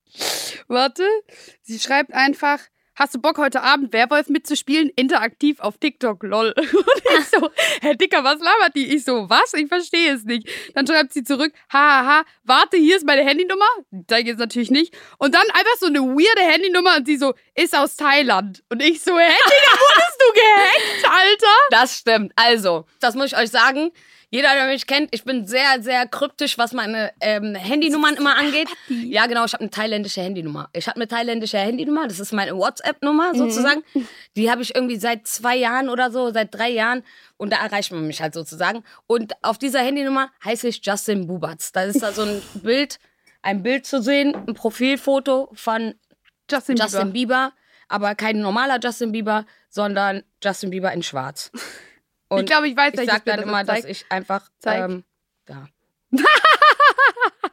Warte, sie schreibt einfach, hast du Bock heute Abend Werwolf mitzuspielen? Interaktiv auf TikTok, lol. Und ich so, Herr Dicker, was labert die? Ich so, was? Ich verstehe es nicht. Dann schreibt sie zurück, hahaha, warte, hier ist meine Handynummer. Die zeige ich jetzt natürlich nicht. Und dann einfach so eine weirde Handynummer und sie so, ist aus Thailand. Und ich so, hä, Digga, wurdest du gehackt, Alter? Das stimmt. Also, das muss ich euch sagen. Jeder, der mich kennt, ich bin sehr, sehr kryptisch, was meine ähm, Handynummern immer angeht. Ja, genau, ich habe eine thailändische Handynummer. Ich habe eine thailändische Handynummer, das ist meine WhatsApp-Nummer sozusagen. Die habe ich irgendwie seit zwei Jahren oder so, seit drei Jahren. Und da erreicht man mich halt sozusagen. Und auf dieser Handynummer heiße ich Justin Bubatz. Da ist da so ein Bild, ein Bild zu sehen, ein Profilfoto von Justin, Justin Bieber, aber kein normaler Justin Bieber, sondern Justin Bieber in schwarz. Und Ich glaube, ich weiß, ich welches sag Bild dann das immer, ist. dass Zeig. ich einfach Zeig. ähm, da.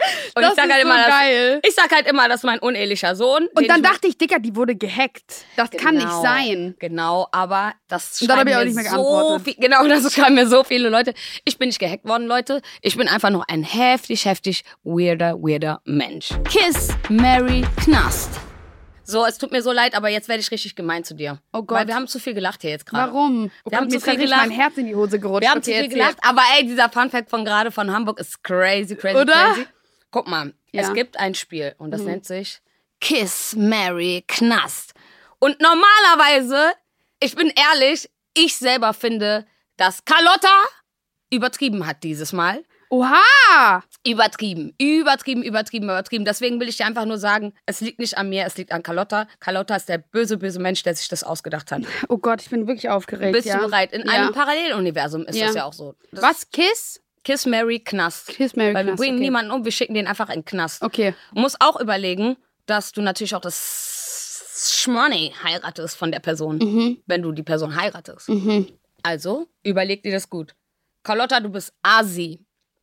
Und Das ich sag ist halt so immer, dass, geil. ich sag halt immer, das ist mein unehelicher Sohn. Und den dann ich dachte ich, Dicker, die wurde gehackt. Das kann nicht Genau, sein. Genau, aber das Und dann hab schreiben ich auch mir nicht mehr so geantwortet. viel, genau, das schreiben mir so viele Leute. Ich bin nicht gehackt worden, Leute. Ich bin einfach nur ein heftig, heftig weirder, weirder Mensch. Kiss, Mary, Knast. So, es tut mir so leid, aber jetzt werde ich richtig gemein zu dir. Oh Gott. Weil wir haben zu viel gelacht hier jetzt gerade. Warum? Oh Wir haben Gott, zu mir ist viel grad richtig gelacht. mein Herz in die Hose gerutscht. Wir haben Okay, zu viel erzähl. gelacht, aber ey, dieser Funfact von gerade von Hamburg ist crazy, crazy, Oder? crazy. Guck mal, Ja. es gibt ein Spiel und das nennt sich Kiss, Mary, Knast. Und normalerweise, ich bin ehrlich, ich selber finde, dass Carlotta übertrieben hat dieses Mal. Oha! Übertrieben, übertrieben, übertrieben, übertrieben. Deswegen will ich dir einfach nur sagen, es liegt nicht an mir, es liegt an Carlotta. Carlotta ist der böse, böse Mensch, der sich das ausgedacht hat. Oh Gott, ich bin wirklich aufgeregt. Bist ja. du bereit? In ja. einem Paralleluniversum ist Ja. das ja auch so. Das Was? Kiss? Kiss, Mary, Knast. Kiss, Mary, Weil wir Knast, bringen okay. niemanden um, wir schicken den einfach in den Knast. Okay. Du musst auch überlegen, dass du natürlich auch das Schmoney heiratest von der Person, Mhm. wenn du die Person heiratest. Mhm. Also, überleg dir das gut. Carlotta, du bist Asi.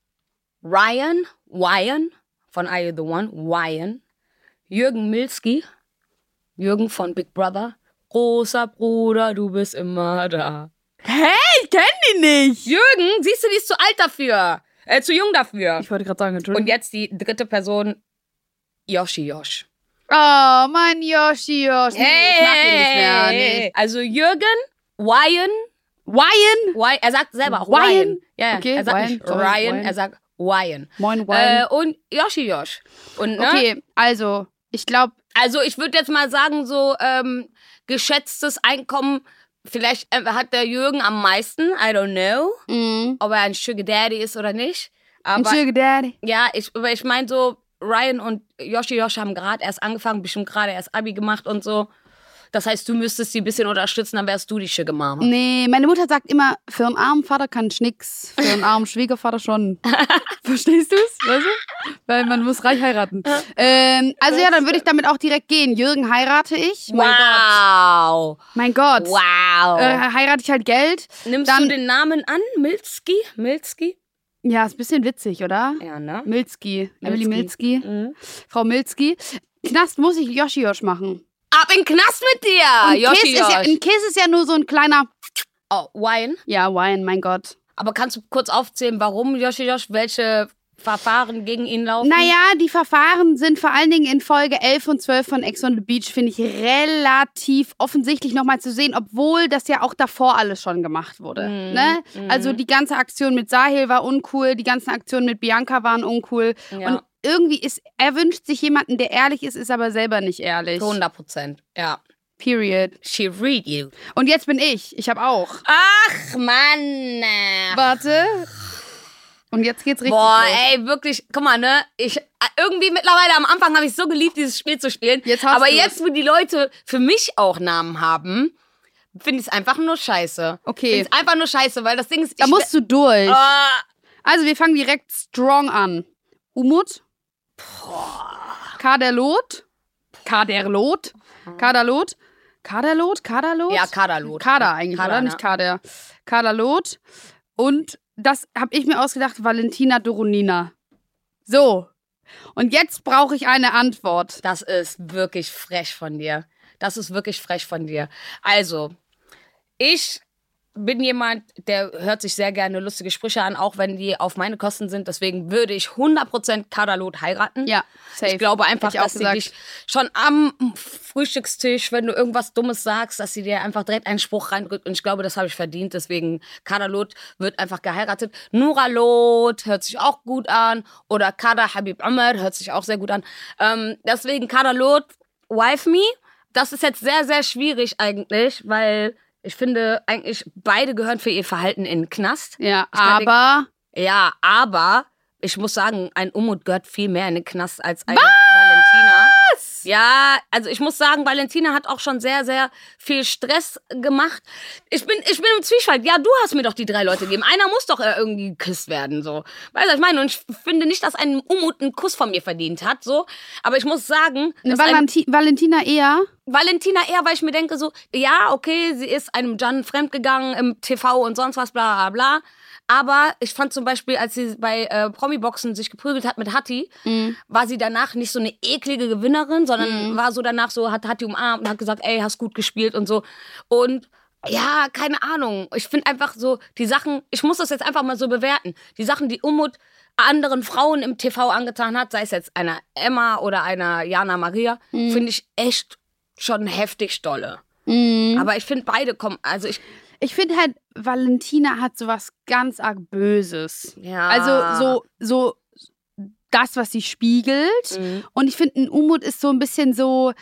Ryan, Ryan, von Are You The One, Ryan. Jürgen Milski, Jürgen von Big Brother. Großer Bruder, du bist immer da. Hä? Ich kenn die nicht. Jürgen, siehst du, die ist zu alt dafür. Äh, zu jung dafür. Ich wollte gerade sagen, Entschuldigung. Und jetzt die dritte Person, Yoshi Yosh. Oh, mein Yoshi Yoshi. Nee, ich mag ihn nicht mehr. Nee. Also Jürgen, Ryan, Ryan? Ryan, er sagt selber auch Ryan? Ryan. Ja, ja, Okay, er sagt Ryan, nicht sorry, Ryan, Ryan. er sagt Ryan. Moin, Äh, Ryan. und Yoshi Yosh. Und, ne? Okay, also, ich glaube, Also ich würde jetzt mal sagen, so ähm, geschätztes Einkommen, vielleicht äh, hat der Jürgen am meisten, I don't know, mm, ob er ein Sugar Daddy ist oder nicht. ein Aber Sugar Daddy. ja, ich, aber ich meine so, Ryan und Yoshi Yosh haben gerade erst angefangen, bestimmt gerade erst Abi gemacht und so. Das heißt, du müsstest sie ein bisschen unterstützen, dann wärst du die Sugar Mama. Nee, meine Mutter sagt immer, für einen armen Vater kann ich nix, für einen armen Schwiegervater schon. Verstehst du's? Weißt du? Weil man muss reich heiraten. Ähm, also ja, dann würde ich damit auch direkt gehen. Jürgen heirate ich. Mein Wow. Gott. Mein Gott. Wow. Äh, heirate ich halt Geld. Nimmst dann- du den Namen an? Milski? Milski? Ja, ist ein bisschen witzig, oder? Ja, ne? Milski. Emily Milski. Mhm. Frau Milski. Knast muss ich Yoshi Yosh machen. Ab in den Knast mit dir, Und Yoshi Kiss ist, ja, Yosh. ein Kiss ist ja nur so ein kleiner... Oh, Wine. Ja, Wine, mein Gott. Aber kannst du kurz aufzählen, warum Yoshi Yosh, welche Verfahren gegen ihn laufen? Naja, die Verfahren sind vor allen Dingen in Folge elf und zwölf von Ex on the Beach, finde ich, relativ offensichtlich nochmal zu sehen, obwohl das ja auch davor alles schon gemacht wurde. Mhm. Ne? Mhm. Also die ganze Aktion mit Sahil war uncool, die ganzen Aktionen mit Bianca waren uncool. Ja. Und irgendwie ist, er wünscht sich jemanden, der ehrlich ist, ist aber selber nicht ehrlich. hundert Prozent, ja. Period. She read you. Und jetzt bin ich. Ich habe auch. Ach, Mann. Warte. Und jetzt geht's richtig Boah, los. ey, wirklich, guck mal, ne? Ich, irgendwie mittlerweile, am Anfang habe ich so geliebt, dieses Spiel zu spielen. Jetzt hast Aber du's. jetzt, wo die Leute für mich auch Namen haben, finde ich es einfach nur scheiße. Okay. Finde ich einfach nur scheiße, weil das Ding ist... Da ich- musst du durch. Ah, Also, wir fangen direkt strong an. Umut. Kaderlot. Kaderlot. Kaderlot. Kaderlot? Kaderlot? ja, Kaderlot. Kader eigentlich, Kader, oder? ne? Nicht Kader. Kaderlot. Und das habe ich mir ausgedacht, Valentina Doronina. So. Und jetzt brauche ich eine Antwort. Das ist wirklich frech von dir. Das ist wirklich frech von dir. Also, ich bin jemand, der hört sich sehr gerne lustige Sprüche an, auch wenn die auf meine Kosten sind. Deswegen würde ich hundert Prozent Kaderlot heiraten. Ja, safe. Ich glaube einfach, Hätte ich auch dass sie gesagt. dich schon am Frühstückstisch, wenn du irgendwas Dummes sagst, dass sie dir einfach direkt einen Spruch reindrückt. Und ich glaube, das habe ich verdient. Deswegen, Kaderlot wird einfach geheiratet. Nura Lot hört sich auch gut an. Oder Kader Habib Umar hört sich auch sehr gut an. Ähm, deswegen Kaderlot, wife me. Das ist jetzt sehr, sehr schwierig eigentlich, weil ich finde, eigentlich beide gehören für ihr Verhalten in den Knast. Ja, Ich kann aber... Ja, aber ich muss sagen, ein Umut gehört viel mehr in den Knast als eine Valentina. Was? Ja, also ich muss sagen, Valentina hat auch schon sehr, sehr viel Stress gemacht. Ich bin, ich bin im Zwiespalt. Ja, du hast mir doch die drei Leute gegeben. Einer muss doch äh, irgendwie geküsst werden, so. Weißt du, was ich meine? Und ich finde nicht, dass ein Umut einen Kuss von mir verdient hat, so. Aber ich muss sagen, dass ein Valenti Valentina eher... Valentina eher, weil ich mir denke so, ja, okay, sie ist einem Jan fremdgegangen im T V und sonst was, bla bla bla. Aber ich fand zum Beispiel, als sie bei äh, Promi-Boxen sich geprügelt hat mit Hatti, Mhm. war sie danach nicht so eine eklige Gewinnerin, sondern Mhm. war so danach so, hat Hatti umarmt und hat gesagt, ey, hast gut gespielt und so. Und ja, keine Ahnung. Ich finde einfach so, die Sachen, ich muss das jetzt einfach mal so bewerten. Die Sachen, die Umut anderen Frauen im T V angetan hat, sei es jetzt einer Emma oder einer Jana Maria, Mhm. finde ich echt schon heftig dolle. Mhm. Aber ich finde beide kommen, also ich, Ich finde halt, Valentina hat sowas ganz arg Böses. ja. Also so, so das, was sie spiegelt. Mhm. Und ich finde, ein Umut ist so ein bisschen so,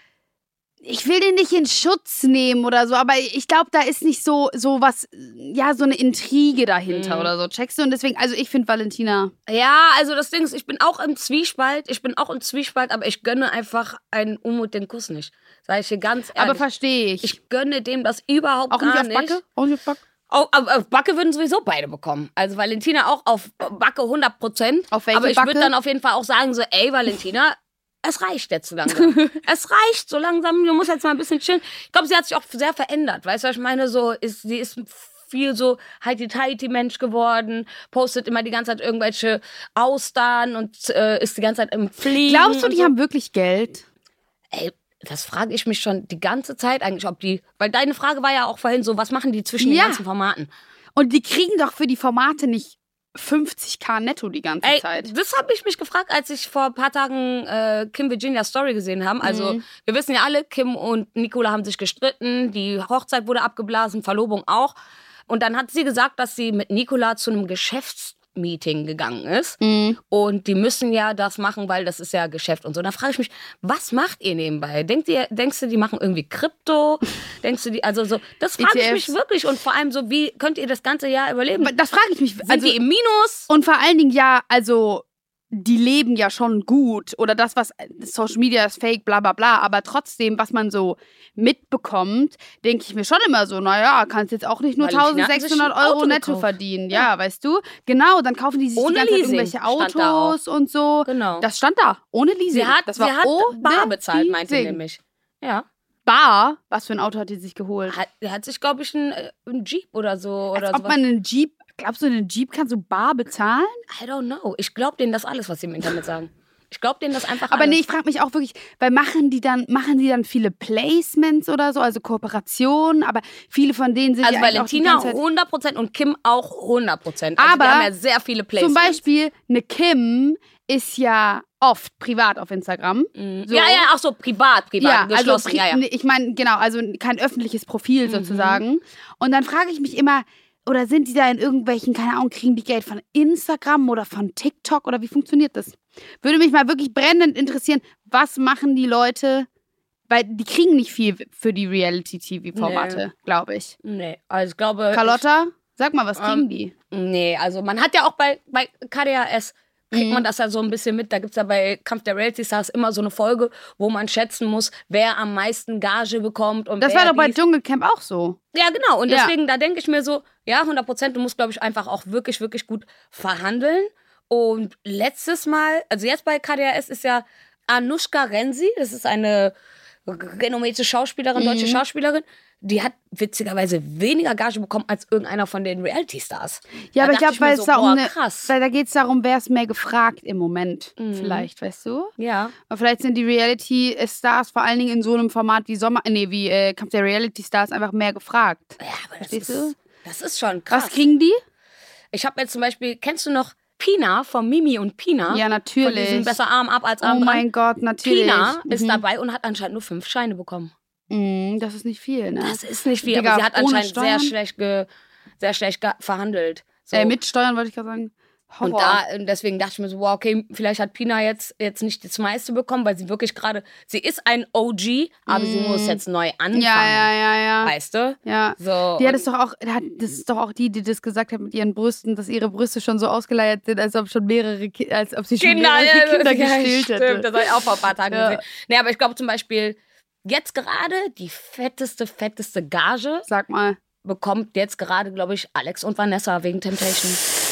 ich will den nicht in Schutz nehmen oder so, aber ich glaube, da ist nicht so, so was, ja, so eine Intrige dahinter Mhm. oder so. Checkst du? Und deswegen, also ich finde Valentina. Ja, also das Ding ist, ich bin auch im Zwiespalt, ich bin auch im Zwiespalt, aber ich gönne einfach einen Umut den Kuss nicht. Sag ich dir ganz ehrlich. Aber verstehe ich. Ich gönne dem das überhaupt Auch nicht gar auf nicht. Backe? Auch nicht auf Backe? Auf, auf, auf Backe würden sowieso beide bekommen. Also Valentina auch auf Backe hundert Prozent. Auf welche Aber ich Backe? würde dann auf jeden Fall auch sagen so, ey Valentina, es reicht jetzt so langsam. Es reicht so langsam, du musst jetzt mal ein bisschen chillen. Ich glaube, sie hat sich auch sehr verändert. Weißt du, was ich meine? So ist, sie ist viel so Heidi-Teiti-Mensch geworden, postet immer die ganze Zeit irgendwelche Austern und äh, ist die ganze Zeit im Fliegen. Glaubst du, und die so. haben wirklich Geld? Ey, das frage ich mich schon die ganze Zeit eigentlich, ob die, weil deine Frage war ja auch vorhin so, was machen die zwischen Ja. den ganzen Formaten? Und die kriegen doch für die Formate nicht fünfzigtausend netto die ganze Ey, Zeit. das habe ich mich gefragt, als ich vor ein paar Tagen äh, Kim Virginia Story gesehen habe. Also Mhm. wir wissen ja alle, Kim und Nicola haben sich gestritten, die Hochzeit wurde abgeblasen, Verlobung auch. Und dann hat sie gesagt, dass sie mit Nicola zu einem Geschäftsmeeting gegangen ist. Mhm. Und die müssen ja das machen, weil das ist ja Geschäft und so. Da frage ich mich, was macht ihr nebenbei? Denkt ihr, denkst du, die machen irgendwie Krypto? Denkst du, die, also so, das frage ich E T Fs. mich wirklich. Und vor allem so, wie könnt ihr das ganze Jahr überleben? Das frage ich mich. Sind Also, die im Minus? und vor allen Dingen ja, also die leben ja schon gut oder das, was Social Media ist fake, bla bla bla, aber trotzdem, was man so mitbekommt, denke ich mir schon immer so, naja, kannst jetzt auch nicht nur Valentina hat sich eintausendsechshundert ein Euro Auto netto gekauft. verdienen, ja, weißt du? Genau, dann kaufen die sich Ohne die ganze Zeit Leasing irgendwelche stand da auch. Autos und so. Genau. Das stand da, ohne Leasing. Sie hat, das sie war hat ohne bar bezahlt, meinte sie Leasing. nämlich. Ja. Bar? Was für ein Auto hat die sich geholt? Hat, er hat sich, glaube ich, einen, äh, einen Jeep oder so. Oder Als ob sowas. man einen Jeep, glaubst du, einen Jeep kannst du bar bezahlen? I don't know. Ich glaube denen das alles, was sie im Internet sagen. Ich glaube denen das einfach Aber alles. nee, ich frage mich auch wirklich, weil machen die dann, machen die dann viele Placements oder so, also Kooperationen, aber viele von denen sind also ja eigentlich auch die Valentina ganze Zeit, hundert Prozent und Kim auch hundert Prozent. Also Aber die haben ja sehr viele Placements. zum Beispiel eine Kim ist ja oft privat auf Instagram. Mhm. So. Ja, ja, auch so privat, privat, Ja, also geschlossen. pri- ja, ja. nee, ich meine, genau, also kein öffentliches Mhm. Profil sozusagen. Und dann frage ich mich immer, oder sind die da in irgendwelchen, keine Ahnung, kriegen die Geld von Instagram oder von TikTok oder wie funktioniert das? Würde mich mal wirklich brennend interessieren, was machen die Leute, weil die kriegen nicht viel für die Reality-T V-Formate, glaube ich. Nee, also ich glaube... Carlotta, sag mal, was kriegen Ähm, die? Nee, also man hat ja auch bei, bei K D H S, kriegt Mhm. man das ja so ein bisschen mit. Da gibt es ja bei Kampf der Reality Stars immer so eine Folge, wo man schätzen muss, wer am meisten Gage bekommt. Und Das wer war doch bei dies- Dschungelcamp auch so. Ja, genau. Und Ja. deswegen, da denke ich mir so, ja, hundert Prozent, du musst, glaube ich, einfach auch wirklich, wirklich gut verhandeln. Und letztes Mal, also jetzt bei K D H S ist ja Anushka Renzi, das ist eine renommierte Schauspielerin, Mhm. deutsche Schauspielerin, die hat witzigerweise weniger Gage bekommen als irgendeiner von den Reality-Stars. Ja, Da aber ich dachte glaube, weil mir es da um boah, eine, krass. weil da geht es darum, wer ist mehr gefragt im Moment. Vielleicht, weißt du? Ja. Aber vielleicht sind die Reality-Stars vor allen Dingen in so einem Format wie Sommer, nee, wie äh, Kampf der Reality-Stars einfach mehr gefragt. Ja, aber das Verstehst ist, du? das ist schon krass. Was kriegen die? Ich habe jetzt zum Beispiel, kennst du noch Pina von Mimi und Pina? Ja, Von natürlich. diesem besser Arm ab als Oh Arm dran. mein Gott, natürlich. Pina ist Mhm. dabei und hat anscheinend nur fünf Scheine bekommen. Mhm, das ist nicht viel, ne? Das ist nicht viel, Digga, aber sie hat ohne anscheinend sehr Steuern? schlecht, ge, sehr schlecht ge verhandelt. So. Äh, mit Steuern wollte ich gerade sagen. Horror. und da, und deswegen dachte ich mir so, wow, okay, vielleicht hat Pina jetzt, jetzt nicht das meiste bekommen, weil sie wirklich gerade, sie ist ein O G, aber sie muss jetzt neu anfangen. ja, ja, ja, ja. Weißt du? Ja. So, Die hat und- es doch auch, hat- das ist doch auch die, die das gesagt hat mit ihren Brüsten, dass ihre Brüste schon so ausgeleiert sind, als ob schon mehrere, Ki- als ob sie schon Kinder, mehrere Kinder ja, gestillt stimmt, hätte. das habe ich auch vor ein paar Tagen Ja. gesehen. Nee, aber ich glaube zum Beispiel, jetzt gerade die fetteste, fetteste Gage Sag mal. bekommt jetzt gerade, glaube ich, Alex und Vanessa wegen Temptation.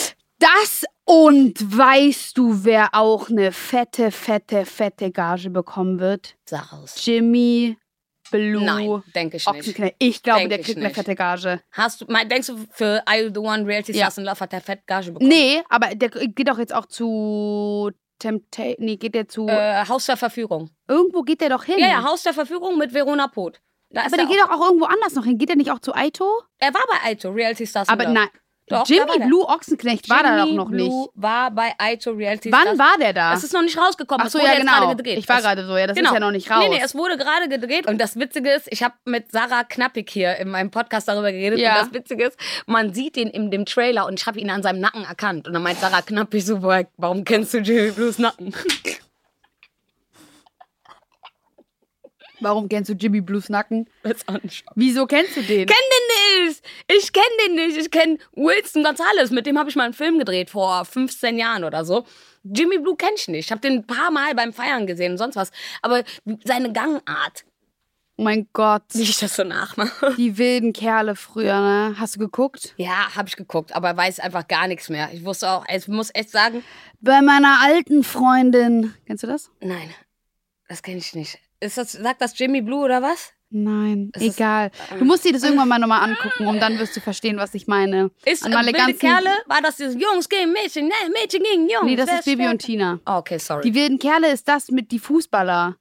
Das und weißt du, wer auch eine fette, fette, fette Gage bekommen wird? Sag aus. Jimmy Blue. Nein, denke ich nicht. Ochsenknecht. Ich glaube, Denk der ich kriegt eine nicht. fette Gage. Hast du, mein, denkst du, für I The One Reality Ja. Stars in Love hat der fett Gage bekommen? Nee, aber der geht doch jetzt auch zu Temptation. Nee, geht der zu. Äh, Haus der Verführung. Irgendwo geht der doch hin. Ja, ja, Haus der Verführung mit Verona Poth. Da ist aber der er geht doch auch irgendwo anders noch hin. Geht der nicht auch zu Aito? Er war bei Aito, Reality Stars in Aber Love. nein. Doch, da Jimmy war der. Blue Ochsenknecht war da doch Jimmy noch Blue nicht. war bei Aito Reality Wann Stars. war der da? Es ist noch nicht rausgekommen. Ach Es so, wurde ja, jetzt genau. gerade gedreht. Ich war Es- gerade so, ja, das genau. ist ja noch nicht raus. Nee, nee, es wurde gerade gedreht. Und das Witzige ist, ich habe mit Sarah Knappig hier in meinem Podcast darüber geredet. Ja. Und das Witzige ist, man sieht ihn in dem Trailer und ich habe ihn an seinem Nacken erkannt. Und dann meint Sarah Knappig so, boah, warum kennst du Jimmy Blues Nacken? Warum kennst du Jimmy Blues Nacken? Das anschauen. Wieso kennst du den? Kenn den nicht! Ich kenn den nicht. Ich kenn Wilson Gonzalez. Mit dem habe ich mal einen Film gedreht vor fünfzehn Jahren oder so. Jimmy Blue kenn ich nicht. Ich habe den ein paar Mal beim Feiern gesehen und sonst was. Aber seine Gangart, Oh mein Gott. wie ich das so nachmache. Die wilden Kerle früher, ne? Hast du geguckt? Ja, habe ich geguckt, aber weiß einfach gar nichts mehr. Ich wusste auch, ich muss echt sagen, Bei meiner alten Freundin. Kennst du das? nein, das kenne ich nicht. Ist das, sagt das Jimmy Blue oder was? Nein, Es ist- egal. Du musst dir das irgendwann mal nochmal angucken und dann wirst du verstehen, was ich meine. Ist An äh, meine wilde ganzen- Kerle? War das dieses Jungs gegen Mädchen? Nein, Mädchen gegen Jungs. Nee, das Wer ist Bibi stärker? und Tina. Oh, okay, sorry. Die wilden Kerle ist das mit die Fußballer.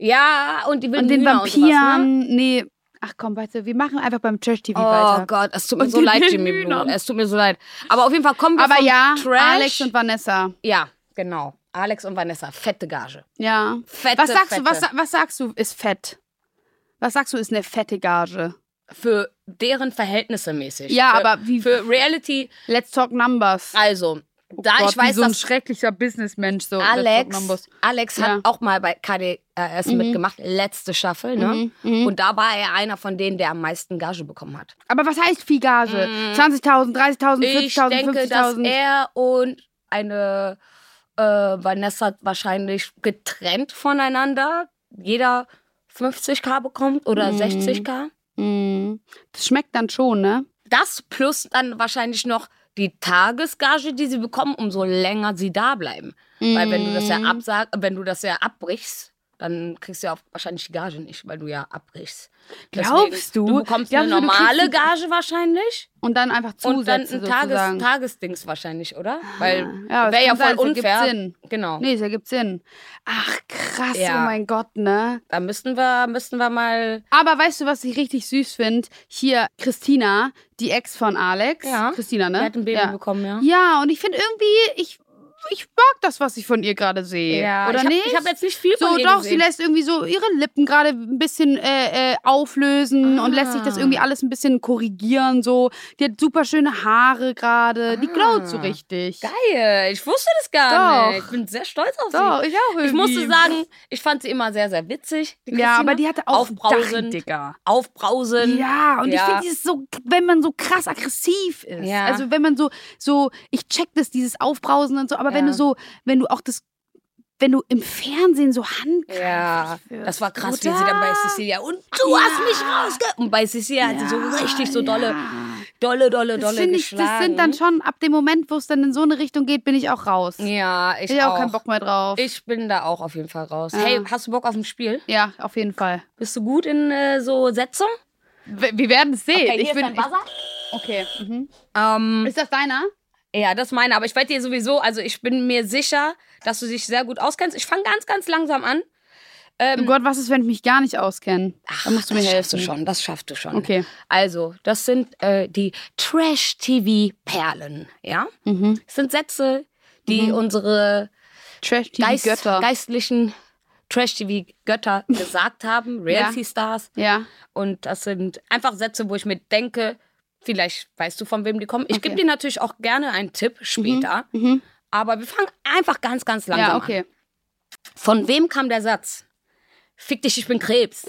ja, und die wilden Und den Hühner Vampiren. Und sowas, ne? Nee. Ach komm, weißt du, wir machen einfach beim Trash-T V Oh weiter. Gott, es tut mir Und so den leid, Jimmy Hühnern. Blue. Es tut mir so leid. Aber auf jeden Fall kommen wir Aber vom ja, Trash. Alex und Vanessa. Ja, genau. Alex und Vanessa, fette Gage. Ja. Fette, Was sagst fette. du, was, sa- was sagst du, ist fett? Was sagst du, ist eine fette Gage? Für deren Verhältnisse mäßig. Ja, für, aber wie- Für Reality, Let's talk numbers. also, da Gott, ich weiß, wie so ein dass schrecklicher Businessmensch so. Let's talk Alex, numbers. Alex Ja. hat auch mal bei K D R S mitgemacht, letzte Staffel, ne? Mhm, Und da war er einer von denen, der am meisten Gage bekommen hat. Aber was heißt viel Gage? zwanzigtausend, dreißigtausend, Ich vierzigtausend, denke, dass fünfzigtausend? er und eine äh, Vanessa wahrscheinlich getrennt voneinander jeder fünfzigtausend bekommt oder sechzigtausend. Mm. Das schmeckt dann schon, ne? Das plus dann wahrscheinlich noch die Tagesgage, die sie bekommen, umso länger sie da bleiben. Weil wenn du das ja absag, wenn du das ja abbrichst, dann kriegst du ja auch wahrscheinlich die Gage nicht, weil du ja abbrichst. Glaubst du? Du bekommst Glaubst eine du, du normale kriegst die- Gage wahrscheinlich Und dann einfach und dann Zusätze ein Tages, sozusagen. Tagesdings wahrscheinlich, oder? Weil Ja, das wäre ja kann voll sein, das ergibt unfair. Sinn. Genau. Nee, das ergibt Sinn. Ach, krass, Ja. oh mein Gott, ne? Da müssten wir, müssten wir mal. Aber weißt du, was ich richtig süß finde? Hier, Christina, die Ex von Alex. Ja. Christina, ne? Die hat ein Baby ja. bekommen, ja. Ja, und ich finde irgendwie, ich, ich mag das, was ich von ihr gerade sehe. Ja, Oder ich hab, nicht? Ich habe jetzt nicht viel so, von ihr doch, gesehen. sie lässt irgendwie so ihre Lippen gerade ein bisschen äh, äh, auflösen Ah. und lässt sich das irgendwie alles ein bisschen korrigieren. So. Die hat super schöne Haare gerade. Die glowt so richtig. Geil, ich wusste das gar Doch. nicht. Ich bin sehr stolz auf Doch, sie. ich auch irgendwie. Ich musste sagen, ich fand sie immer sehr, sehr witzig. Die Ja, Christina. aber die hatte auch aufbrausend, Digga. aufbrausend. Ja, und ich Ja. finde dieses so, wenn man so krass aggressiv ist. Ja. Also wenn man so, so, ich check das, dieses Aufbrausen und so, aber wenn Ja. du so, wenn du auch das, wenn du im Fernsehen so handgreiflich Ja, wirst, das war krass, wie oder? sie dann bei Cecilia. Und du hast mich rausge... Und bei Cecilia hat sie so richtig so dolle, dolle, dolle, Das dolle finde ich, geschlagen. das sind dann schon, ab dem Moment, wo es dann in so eine Richtung geht, bin ich auch raus. Ja, ich Ich habe auch. auch keinen Bock mehr drauf. Ich bin da auch auf jeden Fall raus. Ja. Hey, hast du Bock auf ein Spiel? ja, auf jeden Fall. Bist du gut in äh, so Setzung? Wir, wir werden es sehen. Okay, hier ich ist bin, dein Buzzer. ich, okay. Mhm. Ähm, Ist das deiner? ja, das ist meine. Aber ich werde dir sowieso, also ich bin mir sicher, dass du dich sehr gut auskennst. Ich fange ganz, ganz langsam an. Oh Gott, was ist, wenn ich mich gar nicht auskenne? Da musst du mir das helfen. schaffst du schon, das schaffst du schon. Okay. Also, das sind äh, die Trash-T V-Perlen, ja? Mhm. Das sind Sätze, die unsere Trash-T Geist, V-Götter. geistlichen Trash-T V-Götter gesagt haben, Reality-Stars. Ja. Und das sind einfach Sätze, wo ich mir denke, vielleicht weißt du, von wem die kommen. Ich Okay. gebe dir natürlich auch gerne einen Tipp später. Mhm. Aber wir fangen einfach ganz, ganz langsam Ja, an. okay. Von wem kam der Satz? Fick dich, ich bin Krebs.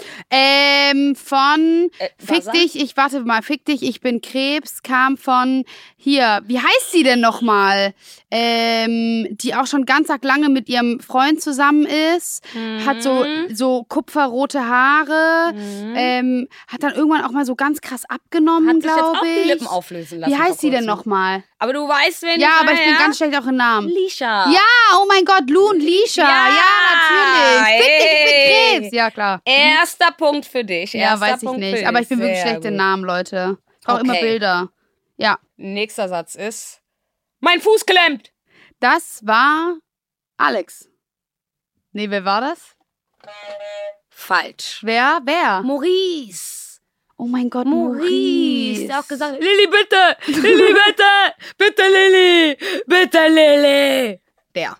Ähm, von Äh, Fick Buzzer? dich, ich warte mal, Fick dich, ich bin Krebs, kam von hier, wie heißt sie denn nochmal? Ähm, die auch schon ganz arg lange mit ihrem Freund zusammen ist, hat so, so kupferrote Haare, ähm, hat dann irgendwann auch mal so ganz krass abgenommen, Hat sich jetzt auch glaube die ich. Lippen auflösen lassen. Wie heißt vor sie denn kurzem. nochmal? Aber du weißt, wen Ja, ich aber ich meine, bin ja? ganz schlecht auch in Namen. Lisha. Ja, oh mein Gott, Lou und Lisha. Ja, Ja, natürlich. Fick dich ey. mit Krebs. Ja, klar. Erster Punkt für dich. Ja, Erster weiß ich Punkt für nicht. dich. Aber ich bin wirklich Sehr schlecht in gut. Namen, Leute. Ich brauche immer Okay. Bilder. Ja, Nächster Satz ist, mein Fuß klemmt. das war Alex. Nee, wer war das? Falsch. Wer? Wer? Maurice. Oh mein Gott, Maurice. Maurice. Der hat auch gesagt, Lilly, bitte. Lilly, bitte. Bitte, Lilly. Bitte, Lilly. Der.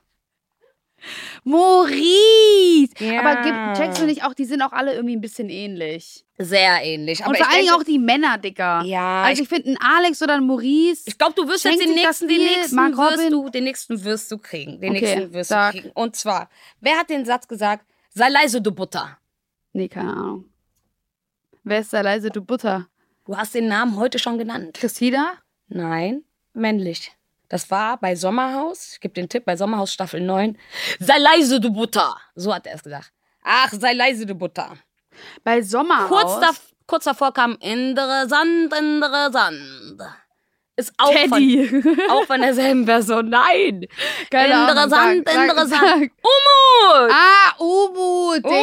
Maurice. Ja. Aber gibt, checkst du nicht auch, die sind auch alle irgendwie ein bisschen ähnlich. Sehr ähnlich. Aber Und vor ich allen Dingen denke, auch die Männer, Dicker. Ja, Also ich finde, ein Alex oder ein Maurice. Ich glaube, du wirst jetzt Schenkt den sich das nächsten, den viel? nächsten Mark wirst Robin? du, den nächsten wirst du kriegen. Den Okay, nächsten wirst sag. du kriegen. Und zwar, wer hat den Satz gesagt? Sei leise, du Butter. Nee, keine Ahnung. Wer ist da leise, du Butter? Du hast den Namen heute schon genannt. Christina? Nein, männlich. Das war bei Sommerhaus. Ich gebe den Tipp, bei Sommerhaus Staffel neun. Sei leise, du Butter. So hat er es gesagt. Ach, sei leise, du Butter. Bei Sommerhaus? Kurz, da, kurz davor kam interessant, interessant. Ist auch von, Teddy. auch von derselben Person. Nein. Keine Ahnung, interessant, sag, sag, interessant. sag. Umut. Ah, Umu, Dicker.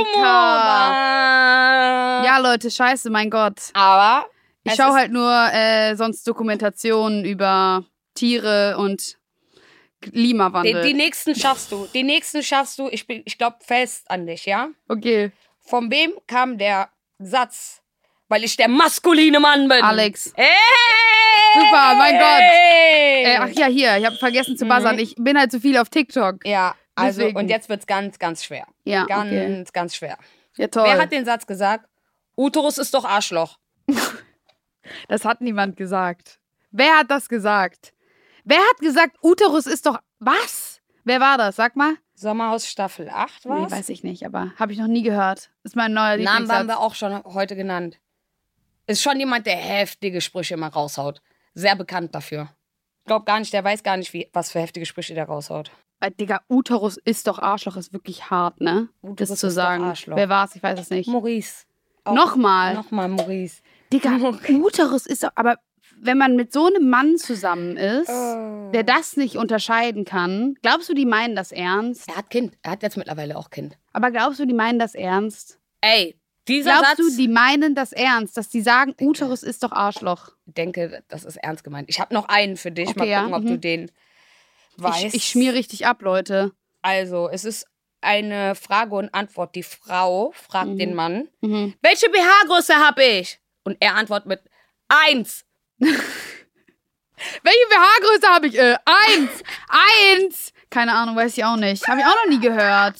Umut. Ja, Leute, scheiße, mein Gott. Aber Ich es schaue ist- halt nur äh, sonst Dokumentationen über Tiere und Klimawandel. die, die nächsten schaffst du. Die nächsten schaffst du. Ich, bin- ich glaube fest an dich, ja? Okay, Von wem kam der Satz? Weil ich der maskuline Mann bin. Alex. Hey! Super, mein Gott. Hey! Äh, ach ja, hier, ich habe vergessen zu buzzern. Ich bin halt zu viel auf TikTok. Ja, also Deswegen. und jetzt wird's ganz, ganz schwer. Ja, Ganz, okay. ganz schwer. Ja, toll. Wer hat den Satz gesagt? Uterus ist doch Arschloch. Das hat niemand gesagt. Wer hat das gesagt? Wer hat gesagt, Uterus ist doch... Was? Wer war das? Sag mal. Sommerhaus Staffel acht Nee, war's? weiß ich nicht, aber habe ich noch nie gehört. Ist mein neuer Namen Lieblingssatz. haben wir auch schon heute genannt. Ist schon jemand, der heftige Sprüche immer raushaut. Sehr bekannt dafür. Ich glaube gar nicht, der weiß gar nicht, wie, was für heftige Sprüche der raushaut. Weil, Digga, Uterus ist doch Arschloch, ist wirklich hart, ne? Uterus das zu ist doch sagen. Arschloch. Wer war's? Ich weiß es nicht. Maurice. Auch- Nochmal. Nochmal Maurice. Digga, Uterus ist doch... Aber wenn man mit so einem Mann zusammen ist, Oh. der das nicht unterscheiden kann, glaubst du, die meinen das ernst? Er hat Kind. Er hat jetzt mittlerweile auch Kind. Aber glaubst du, die meinen das ernst? Ey, dieser Glaubst Satz... du, die meinen das ernst, dass die sagen, Uterus ist doch Arschloch? Ich denke, das ist ernst gemeint. Ich habe noch einen für dich. Okay, Mal ja, gucken, ob mhm. du den weißt. Ich, ich schmier richtig ab, Leute. Also, es ist eine Frage und Antwort. Die Frau fragt den Mann, Mhm. welche B H-Größe habe ich? Und er antwortet mit eins. Welche B H-Größe habe ich? Äh, eins! Eins! Keine Ahnung, weiß ich auch nicht. Habe ich auch noch nie gehört.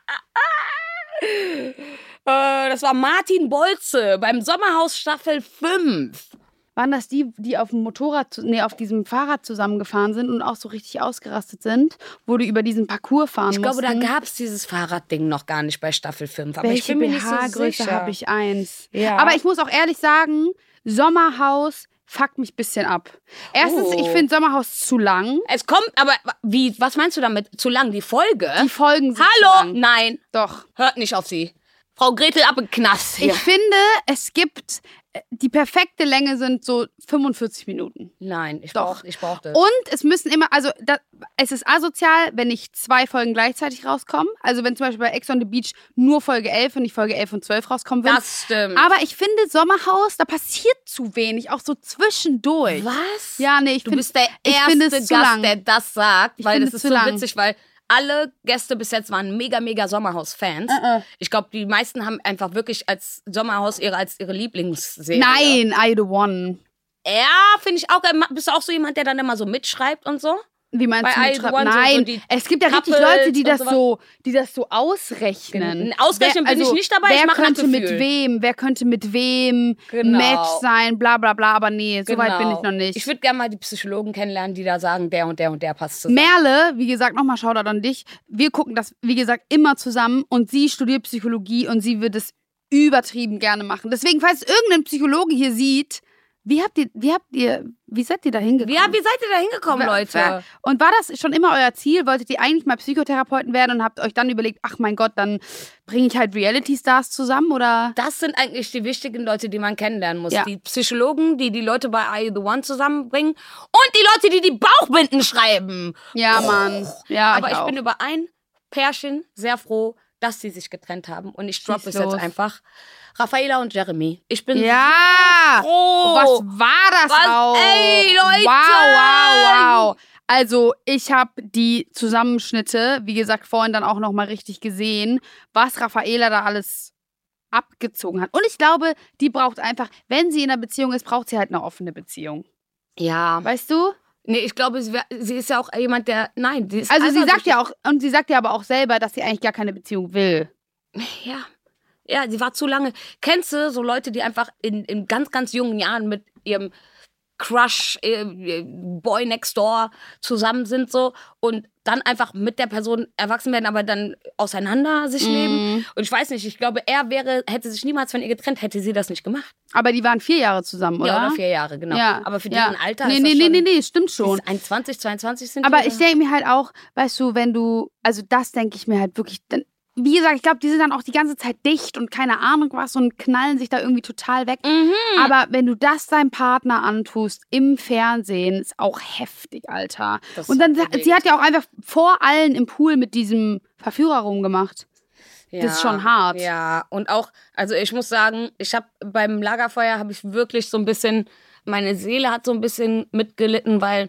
Äh, das war Martin Bolze beim Sommerhaus Staffel fünf. Waren das die, die auf dem Motorrad, zu- nee, auf diesem Fahrrad zusammengefahren sind und auch so richtig ausgerastet sind, wo die über diesen Parcours fahren Ich glaube, da mussten? gab es dieses Fahrradding noch gar nicht bei Staffel fünf. Aber ich Welche bin mir nicht so B H-Größe sicher. habe ich? Eins. Ja. Aber ich muss auch ehrlich sagen, Sommerhaus fuckt mich ein bisschen ab. Erstens, Oh. ich finde Sommerhaus zu lang. Es kommt, aber wie, was meinst du damit? Zu lang, die Folge? Die Folgen sind zu Hallo? lang. Nein, Doch. hört nicht auf sie. Frau Gretel ab in den Knast hier. Ich finde, es gibt, äh, die perfekte Länge sind so fünfundvierzig Minuten. Nein, ich Doch. brauch, ich brauch das. Und es müssen immer, also da, es ist asozial, wenn nicht zwei Folgen gleichzeitig rauskommen. Also wenn zum Beispiel bei Ex on the Beach nur Folge elf und nicht Folge elf und zwölf rauskommen würden. Das stimmt. Aber ich finde, Sommerhaus, da passiert zu wenig, auch so zwischendurch. Was? Ja, nee, ich Du find- bist der ich erste finde Gast, es zu lang. der das sagt, Ich weil finde das es ist zu so lang. witzig, weil alle Gäste bis jetzt waren mega, mega Sommerhaus-Fans. Äh, Ich glaube, die meisten haben einfach wirklich als Sommerhaus ihre, als ihre Lieblingsserie. Nein, I the one. Ja, finde ich auch. geil. Bist du auch so jemand, der dann immer so mitschreibt und so? Wie meinst Bei du I mit the Schreib- One so- so Nein, die es gibt ja richtig Couples Leute, die und das sowas. so, die das so ausrechnen. Ausrechnen bin ich nicht dabei, wer ich mach nach könnte mit Gefühl. wem, wer könnte mit wem Genau. Match sein, bla bla bla, aber nee, so weit bin Genau. ich noch nicht. Ich würde gerne mal die Psychologen kennenlernen, die da sagen, der und der und der passt zusammen. Merle, wie gesagt, nochmal Shoutout an dich. Wir gucken das, wie gesagt, immer zusammen und sie studiert Psychologie und sie wird es übertrieben gerne machen. Deswegen, falls irgendein Psychologe hier sieht, Wie habt ihr, wie habt ihr, wie seid ihr da hingekommen? Ja, wie seid ihr da hingekommen, Leute? Und war das schon immer euer Ziel? Wolltet ihr eigentlich mal Psychotherapeuten werden und habt euch dann überlegt, ach mein Gott, dann bringe ich halt Reality-Stars zusammen, oder? Das sind eigentlich die wichtigen Leute, die man kennenlernen muss. Ja. Die Psychologen, die die Leute bei Are You The One zusammenbringen und die Leute, die die Bauchbinden schreiben. Ja, Mann. Ja, Aber ich, ich, auch. bin über ein Pärchen sehr froh, dass sie sich getrennt haben. Und ich droppe es los. jetzt einfach. Raffaella und Jeremy. Ich bin Ja! froh. Was war das Was? auch? Ey, Leute! Wow, wow, wow. Also, ich habe die Zusammenschnitte, wie gesagt, vorhin dann auch nochmal richtig gesehen, was Raffaella da alles abgezogen hat. Und ich glaube, die braucht einfach, wenn sie in einer Beziehung ist, braucht sie halt eine offene Beziehung. Ja. Weißt du? Nee, ich glaube, sie, wär, sie ist ja auch jemand, der. Nein, sie ist Also, sie sagt eifersüchtig. ja auch, und sie sagt ja aber auch selber, dass sie eigentlich gar keine Beziehung will. Ja. Ja, sie war zu lange. Kennst du so Leute, die einfach in, in ganz, ganz jungen Jahren mit ihrem Crush, äh, Boy Next Door zusammen sind so und dann einfach mit der Person erwachsen werden, aber dann auseinander sich Mhm. leben. Und ich weiß nicht, ich glaube, er wäre, hätte sich niemals von ihr getrennt, hätte sie das nicht gemacht. Aber die waren vier Jahre zusammen, oder? Ja, oder vier Jahre, genau. Ja. Aber für ja. deren Alter nee, ist nee, das nee, schon... nee, nee, stimmt schon. Ist einundzwanzig, zweiundzwanzig sind Aber die, ich denke mir halt auch, weißt du, wenn du, also das denke ich mir halt wirklich, dann, wie gesagt, ich glaube, die sind dann auch die ganze Zeit dicht und keine Ahnung was und knallen sich da irgendwie total weg. Mhm. Aber wenn du das deinem Partner antust im Fernsehen, ist auch heftig, Alter. Das Und dann, bewegt. sie hat ja auch einfach vor allen im Pool mit diesem Verführer rumgemacht. Ja, Das ist schon hart. Ja, und auch, also ich muss sagen, ich habe beim Lagerfeuer habe ich wirklich so ein bisschen, meine Seele hat so ein bisschen mitgelitten, weil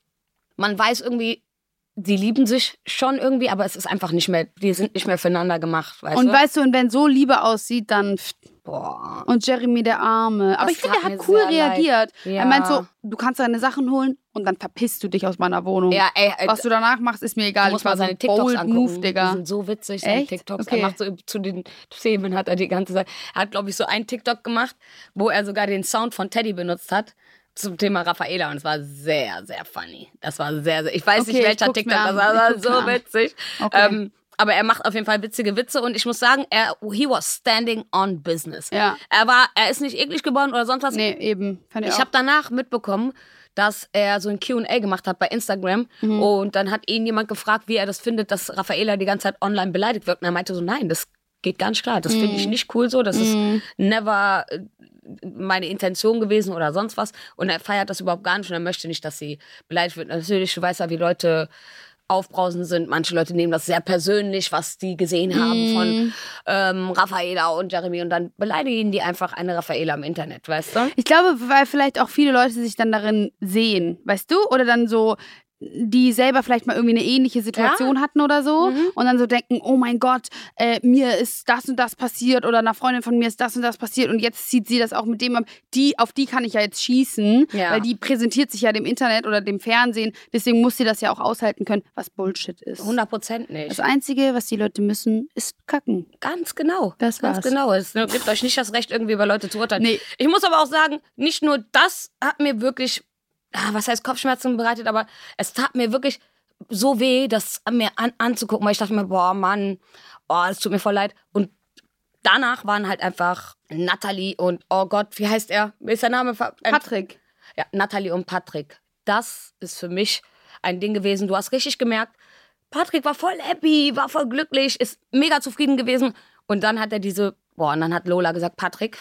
man weiß irgendwie, die lieben sich schon irgendwie, aber es ist einfach nicht mehr, die sind nicht mehr füreinander gemacht, weißt Und du? weißt du, und wenn so Liebe aussieht, dann pff, Boah. und Jeremy der Arme. Aber Das ich finde, er tat hat mir cool sehr reagiert. leid. Er meint so, Ja. du kannst deine Sachen holen und dann verpisst du dich aus meiner Wohnung. Ja, ey, ey, Was du danach machst, ist mir egal. du musst Ich war mal seine so TikToks bold angucken. Move, Die Digga. sind so witzig, seine Echt? TikToks. Okay. Er macht so zu den Themen, hat er die ganze Zeit. Er hat, glaube ich, so einen TikTok gemacht, wo er sogar den Sound von Teddy benutzt hat zum Thema Raffaella und es war sehr, sehr funny. Das war sehr, sehr, ich weiß Okay, nicht, ich welcher guck's TikTok, mir das an. war, Ich war guck's so mir an. witzig. Okay. Ähm, aber er macht auf jeden Fall witzige Witze und ich muss sagen, er, he was standing on business. Ja. Er war, er ist nicht eklig geworden oder sonst was. Nee, eben. Fand ich Ich auch. habe danach mitbekommen, dass er so ein Q und A gemacht hat bei Instagram Mhm. und dann hat ihn jemand gefragt, wie er das findet, dass Raffaella die ganze Zeit online beleidigt wird. Und er meinte so, nein, das geht gar nicht klar. Das finde Mhm. ich nicht cool so. Das ist never äh, meine Intention gewesen oder sonst was. Und er feiert das überhaupt gar nicht und er möchte nicht, dass sie beleidigt wird. Natürlich, du weißt ja, wie Leute aufbrausend sind. Manche Leute nehmen das sehr persönlich, was die gesehen haben von ähm, Raffaella und Jeremy und dann beleidigen die einfach eine Raffaella im Internet, weißt du? Ich glaube, weil vielleicht auch viele Leute sich dann darin sehen, weißt du? Oder dann so, die selber vielleicht mal irgendwie eine ähnliche Situation hatten oder so Mhm. und dann so denken, oh mein Gott, äh, mir ist das und das passiert oder einer Freundin von mir ist das und das passiert und jetzt zieht sie das auch mit dem ab. Die, auf die kann ich ja jetzt schießen, Ja. weil die präsentiert sich ja dem Internet oder dem Fernsehen, deswegen muss sie das ja auch aushalten können, was Bullshit ist. hundert Prozent nicht. Das Einzige, was die Leute müssen, ist kacken. Ganz genau. Das Ganz war's. genau. Es gibt euch nicht das Recht, irgendwie über Leute zu urteilen. Nee. Ich muss aber auch sagen, nicht nur das hat mir wirklich, ah, was heißt Kopfschmerzen bereitet, aber es tat mir wirklich so weh, das mir an, anzugucken, weil ich dachte mir, boah, Mann, oh, es tut mir voll leid. Und danach waren halt einfach Natalie und, oh Gott, wie heißt er? Wie ist der Name? Ähm, Patrick. Ja, Natalie und Patrick. Das ist für mich ein Ding gewesen. Du hast richtig gemerkt, Patrick war voll happy, war voll glücklich, ist mega zufrieden gewesen. Und dann hat er diese, boah, und dann hat Lola gesagt, Patrick,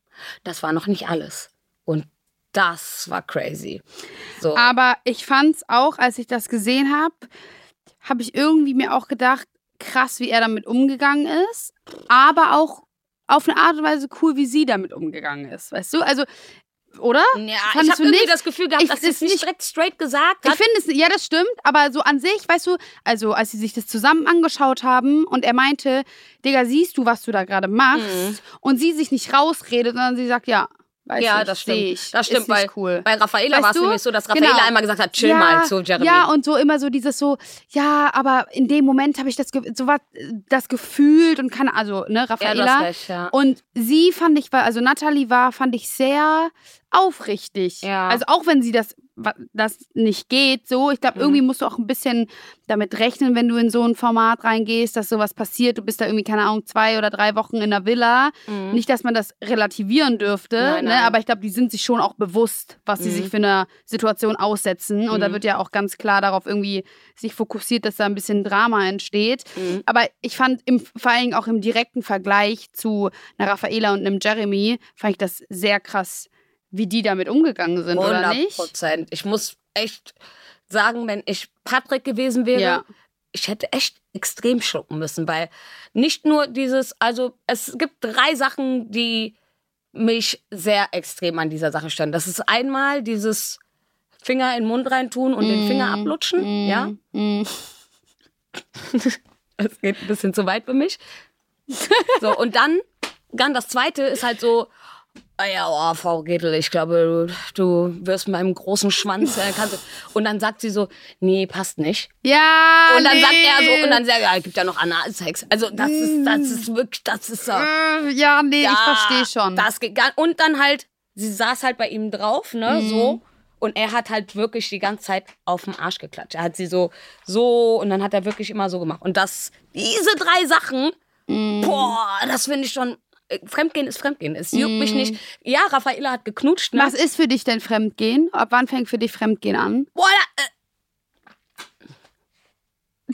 das war noch nicht alles. Und das war crazy. So. Aber ich fand's auch, als ich das gesehen habe, habe ich irgendwie mir auch gedacht, krass, wie er damit umgegangen ist. Aber auch auf eine Art und Weise cool, wie sie damit umgegangen ist. Weißt du? Also, oder? Ja, Fandest ich habe du irgendwie nicht? das Gefühl gehabt, Ich- dass sie das es nicht nicht- direkt straight gesagt Ich hat. finde es, ja, das stimmt, aber so an sich, weißt du, also als sie sich das zusammen angeschaut haben und er meinte, Digga, siehst du, was du da gerade machst? Mhm. Und sie sich nicht rausredet, sondern sie sagt, ja, weiß Ja, ich, das seh stimmt. ich. Das stimmt, ist nicht weil cool. bei Raffaella Weißt war es du? nämlich so, dass Raffaella Genau. einmal gesagt hat, chill mal zu Jeremy. Ja, und so immer so dieses so, ja, aber in dem Moment habe ich das, ge- so was, das gefühlt und kann, also, ne, ja, Raffaella. du hast recht, ja. Und sie fand ich, war, also Natalie war, fand ich sehr aufrichtig. Ja. Also auch wenn sie das das nicht geht. So, ich glaube, Mhm. irgendwie musst du auch ein bisschen damit rechnen, wenn du in so ein Format reingehst, dass sowas passiert. Du bist da irgendwie, keine Ahnung, zwei oder drei Wochen in der Villa. Mhm. Nicht, dass man das relativieren dürfte, Nein, ne? nein. Aber ich glaube, die sind sich schon auch bewusst, was sie Mhm. sich für eine Situation aussetzen. Und da Mhm. wird ja auch ganz klar darauf irgendwie sich fokussiert, dass da ein bisschen Drama entsteht. Mhm. Aber ich fand im, vor allen Dingen auch im direkten Vergleich zu einer Raffaela und einem Jeremy, fand ich das sehr krass, wie die damit umgegangen sind, oder hundert nicht? Prozent. Ich muss echt sagen, wenn ich Patrick gewesen wäre, Ja. ich hätte echt extrem schlucken müssen, weil nicht nur dieses, also es gibt drei Sachen, die mich sehr extrem an dieser Sache stören. Das ist einmal dieses Finger in den Mund reintun und den Finger ablutschen, ja. Mm. Das geht ein bisschen zu weit für mich. So, und dann, dann das zweite ist halt so, ah ja, oh, Frau Redl, ich glaube, du, du wirst mit einem großen Schwanz. Äh, kannst du. Und dann sagt sie so, nee, passt nicht. Ja, Und dann nee. sagt er so, und dann sagt er, ja, es gibt ja noch Analsex. Also das ist, das ist wirklich, das ist so. Äh, Ja, nee, Ja, ich verstehe schon. Das geht gar, und dann halt, sie saß halt bei ihm drauf, ne, Mhm. so. Und er hat halt wirklich die ganze Zeit auf den Arsch geklatscht. Er hat sie so, so, und dann hat er wirklich immer so gemacht. Und das, diese drei Sachen, Mhm. boah, das finde ich schon, äh, Fremdgehen ist Fremdgehen. Es juckt mich nicht. Ja, Raffaela hat geknutscht, ne? Was ist für dich denn Fremdgehen? Ab wann fängt für dich Fremdgehen an? Boah, da, äh,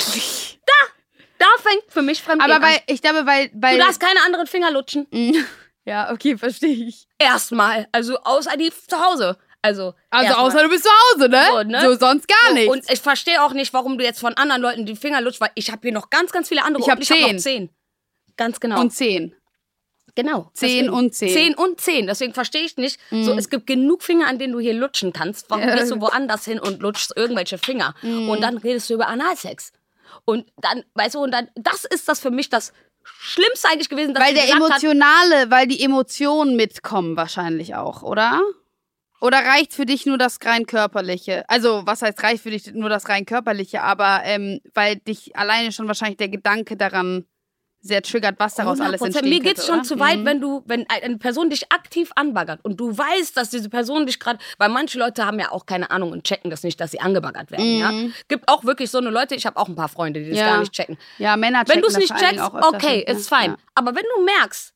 da, da fängt für mich Fremdgehen Aber weil, an. ich glaube, weil... weil Du darfst keine anderen Finger lutschen. ja, okay, verstehe ich. Erstmal. Also außer die zu Hause. Also, Also erstmal. außer du bist zu Hause, ne? So, ne? So, sonst gar So, nichts. und ich verstehe auch nicht, warum du jetzt von anderen Leuten die Finger lutscht, weil ich habe hier noch ganz, ganz viele andere. Ich hab und ich habe zehn. noch zehn. Ganz genau. Und zehn. genau. Zehn Deswegen- und zehn. Zehn und zehn. Deswegen verstehe ich nicht. So, es gibt genug Finger, an denen du hier lutschen kannst. Warum Ja. gehst du woanders hin und lutschst irgendwelche Finger? Und dann redest du über Analsex. Und dann, weißt du, und dann, das ist das für mich das Schlimmste eigentlich gewesen, dass Weil sie der gesagt hat, emotionale, weil die Emotionen mitkommen wahrscheinlich auch, oder? Oder reicht für dich nur das rein körperliche? Also, was heißt reicht für dich nur das rein körperliche? Aber ähm, weil dich alleine schon wahrscheinlich der Gedanke daran sehr triggert, was daraus alles hundert Prozent. entstehen Mir geht's könnte, schon oder? zu weit, Mhm. wenn du, wenn eine Person dich aktiv anbaggert und du weißt, dass diese Person dich gerade, weil manche Leute haben ja auch keine Ahnung und checken das nicht, dass sie angebaggert werden, ja. Gibt auch wirklich so eine Leute, ich habe auch ein paar Freunde, die das Ja. gar nicht checken. Ja, Männer Wenn checken du es das nicht vor allen Dingen checkst, auch öfter okay, schon, ist ja. fein. Ja. Aber wenn du merkst,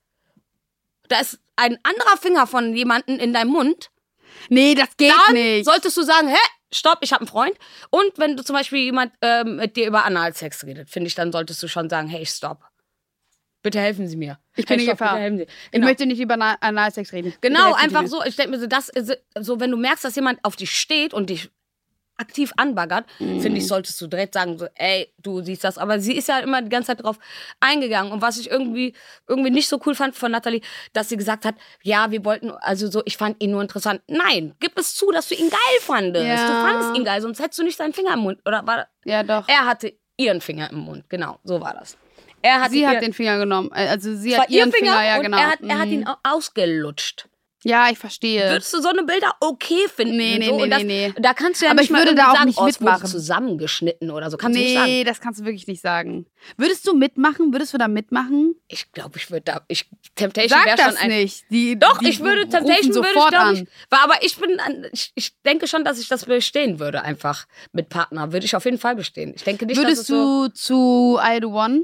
da ist ein anderer Finger von jemandem in deinem Mund, Nee, das geht dann nicht. solltest du sagen, hä, stopp, ich habe einen Freund. Und wenn du zum Beispiel jemand ähm, mit dir über Analsex redet, finde ich, dann solltest du schon sagen, hey, stopp. Bitte helfen Sie mir. Ich bin hey, in stopp, Gefahr. bitte helfen Sie. Ich Genau. möchte nicht über Na- Analsex reden. Bitte Genau, helfen Sie einfach mir. so. Ich denke mir so, das ist, so, wenn du merkst, dass jemand auf dich steht und dich aktiv anbaggert, Mhm. finde ich, solltest du direkt sagen, so, ey, du siehst das. Aber sie ist ja immer die ganze Zeit drauf eingegangen. Und was ich irgendwie, irgendwie nicht so cool fand von Natalie, dass sie gesagt hat, ja, wir wollten, also so, ich fand ihn nur interessant. Nein, gib es zu, dass du ihn geil fandest. Ja. Du fandest ihn geil, sonst hättest du nicht seinen Finger im Mund. Oder war, Ja, doch. er hatte ihren Finger im Mund. Genau, so war das. Er hatte Sie hat ihr, den Finger genommen. Äh, Also sie es hat war ihr ihren Finger, ja und genau. er hat, er hat Mhm. ihn au- ausgelutscht. Ja, ich verstehe. Würdest du so eine Bilder okay finden? Nee, nee, so? nee, Und das, nee, nee. Da kannst du ja Aber nicht ich mal würde irgendwie da auch sagen, nicht oh, es wurde mitmachen. zusammengeschnitten oder so. Kannst du nicht sagen. Nee, das kannst du wirklich nicht sagen. Würdest du mitmachen? Würdest du da mitmachen? Ich glaube, ich würde da. Ich, Temptation Sag wäre das schon ein. nicht. Die, Doch, die ich würde rufen Temptation würde ich sofort glaube an. ich. War, aber ich bin. an- Ich, ich denke schon, dass ich das bestehen würde, einfach mit Partner. Würde ich auf jeden Fall bestehen. Ich denke nicht, dass es Würdest so. du zu I Do One?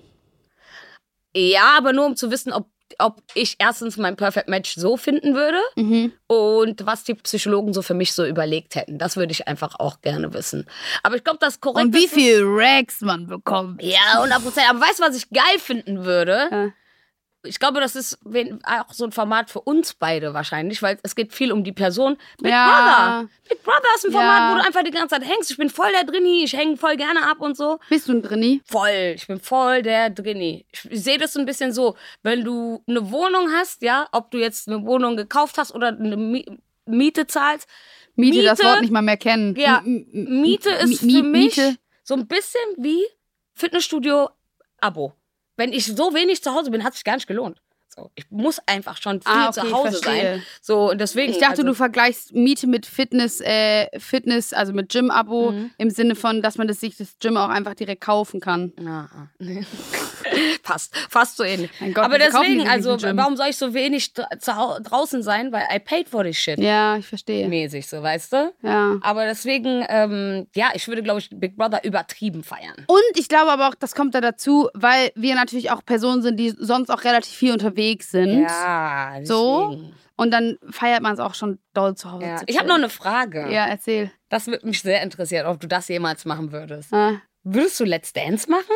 Ja, aber nur um zu wissen, ob, ob ich erstens mein Perfect Match so finden würde Mhm. und was die Psychologen so für mich so überlegt hätten. Das würde ich einfach auch gerne wissen. Aber ich glaube, das korrekt Und wie viel Racks man bekommt. Ja, hundert Prozent. Aber weißt du, was ich geil finden würde? Ja. Ich glaube, das ist wen- auch so ein Format für uns beide wahrscheinlich, weil es geht viel um die Person. Big Ja. Brother. Big Brother ist ein Format, Ja. wo du einfach die ganze Zeit hängst. Ich bin voll der Drinni, ich hänge voll gerne ab und so. Bist du ein Drinni? Voll, ich bin voll der Drinni. Ich, ich sehe das so ein bisschen so, wenn du eine Wohnung hast, ja, ob du jetzt eine Wohnung gekauft hast oder eine Mi- Miete zahlst. Miete, das Miete- Wort nicht mal mehr kennen. Ja, M- m- Miete ist Mi- für mich Miete. so ein bisschen wie Fitnessstudio-Abo. Wenn ich so wenig zu Hause bin, hat es sich gar nicht gelohnt. So, ich muss einfach schon viel Ah, okay, zu Hause verstehe. sein. So, und deswegen, Ich dachte, also, du vergleichst Miete mit Fitness, äh, Fitness, also mit Gym-Abo, Mhm. im Sinne von, dass man das sich das Gym auch einfach direkt kaufen kann. Ah, ah. Nee. Passt, fast so ähnlich. Mein Gott, aber wir kaufen deswegen, nicht also wirklich ein Gym. warum soll ich so wenig dra- zu hau- draußen sein? Weil I paid for this shit. Ja, ich verstehe. Mäßig, so, weißt du? Ja. Aber deswegen, ähm, ja, ich würde, glaube ich, Big Brother übertrieben feiern. Und ich glaube aber auch, das kommt da dazu, weil wir natürlich auch Personen sind, die sonst auch relativ viel unterwegs sind. Ja, deswegen. So. Und dann feiert man es auch schon doll zu Hause. Ja. zu Ich habe noch chillen. eine Frage. Ja, erzähl. Das würde mich sehr interessieren, ob du das jemals machen würdest. Ah. Würdest du Let's Dance machen?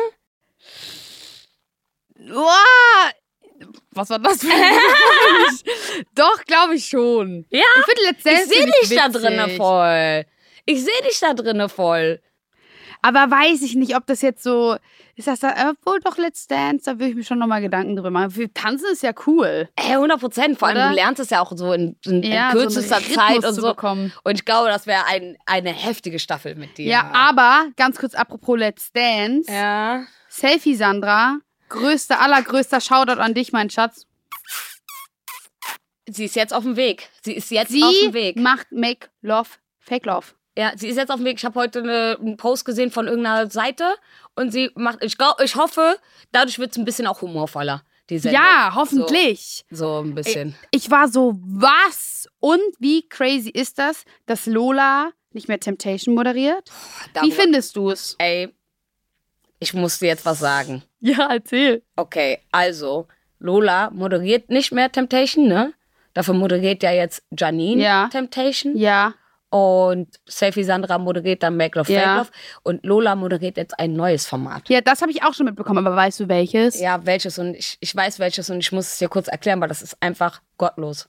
Uah! Was war das für ein Doch, glaube ich schon. Ja? Ich finde Let's Dance Ich sehe ziemlich dich da witzig. drinnen voll. Ich sehe dich da drinnen voll. Aber weiß ich nicht, ob das jetzt so... Ist das da... Obwohl doch Let's Dance, da würde ich mir schon nochmal Gedanken drüber machen. Für Tanzen ist ja cool. Ey, hundert Prozent. Vor allem, Oder? du lernst es ja auch so in, in, Ja, in kürzester so einen Zeit Rhythmus und zu so. bekommen. Und ich glaube, das wäre ein, eine heftige Staffel mit dir. Ja, aber ganz kurz apropos Let's Dance. Ja. Selfie Sandra, größter, allergrößter Shoutout an dich, mein Schatz. Sie ist jetzt auf dem Weg. Sie ist jetzt Sie auf dem Weg. macht Make Love, Fake Love. Ja, sie ist jetzt auf dem Weg. Ich habe heute eine, einen Post gesehen von irgendeiner Seite und sie macht, ich glaube, ich hoffe, dadurch wird es ein bisschen auch humorvoller, die Sendung. Ja, hoffentlich. So, so ein bisschen. Ich war so, was? Und wie crazy ist das, dass Lola nicht mehr Temptation moderiert? Wie Darüber- findest du es? Ey, ich muss dir jetzt was sagen. Ja, erzähl. Okay, also, Lola moderiert nicht mehr Temptation, ne? Dafür moderiert ja jetzt Janine Ja. Temptation. Ja. Und Selfie Sandra moderiert dann Make Love, Ja. Fake Love. Und Lola moderiert jetzt ein neues Format. Ja, das habe ich auch schon mitbekommen, aber weißt du welches? Ja, welches? Und ich, ich weiß welches und ich muss es dir kurz erklären, weil das ist einfach gottlos.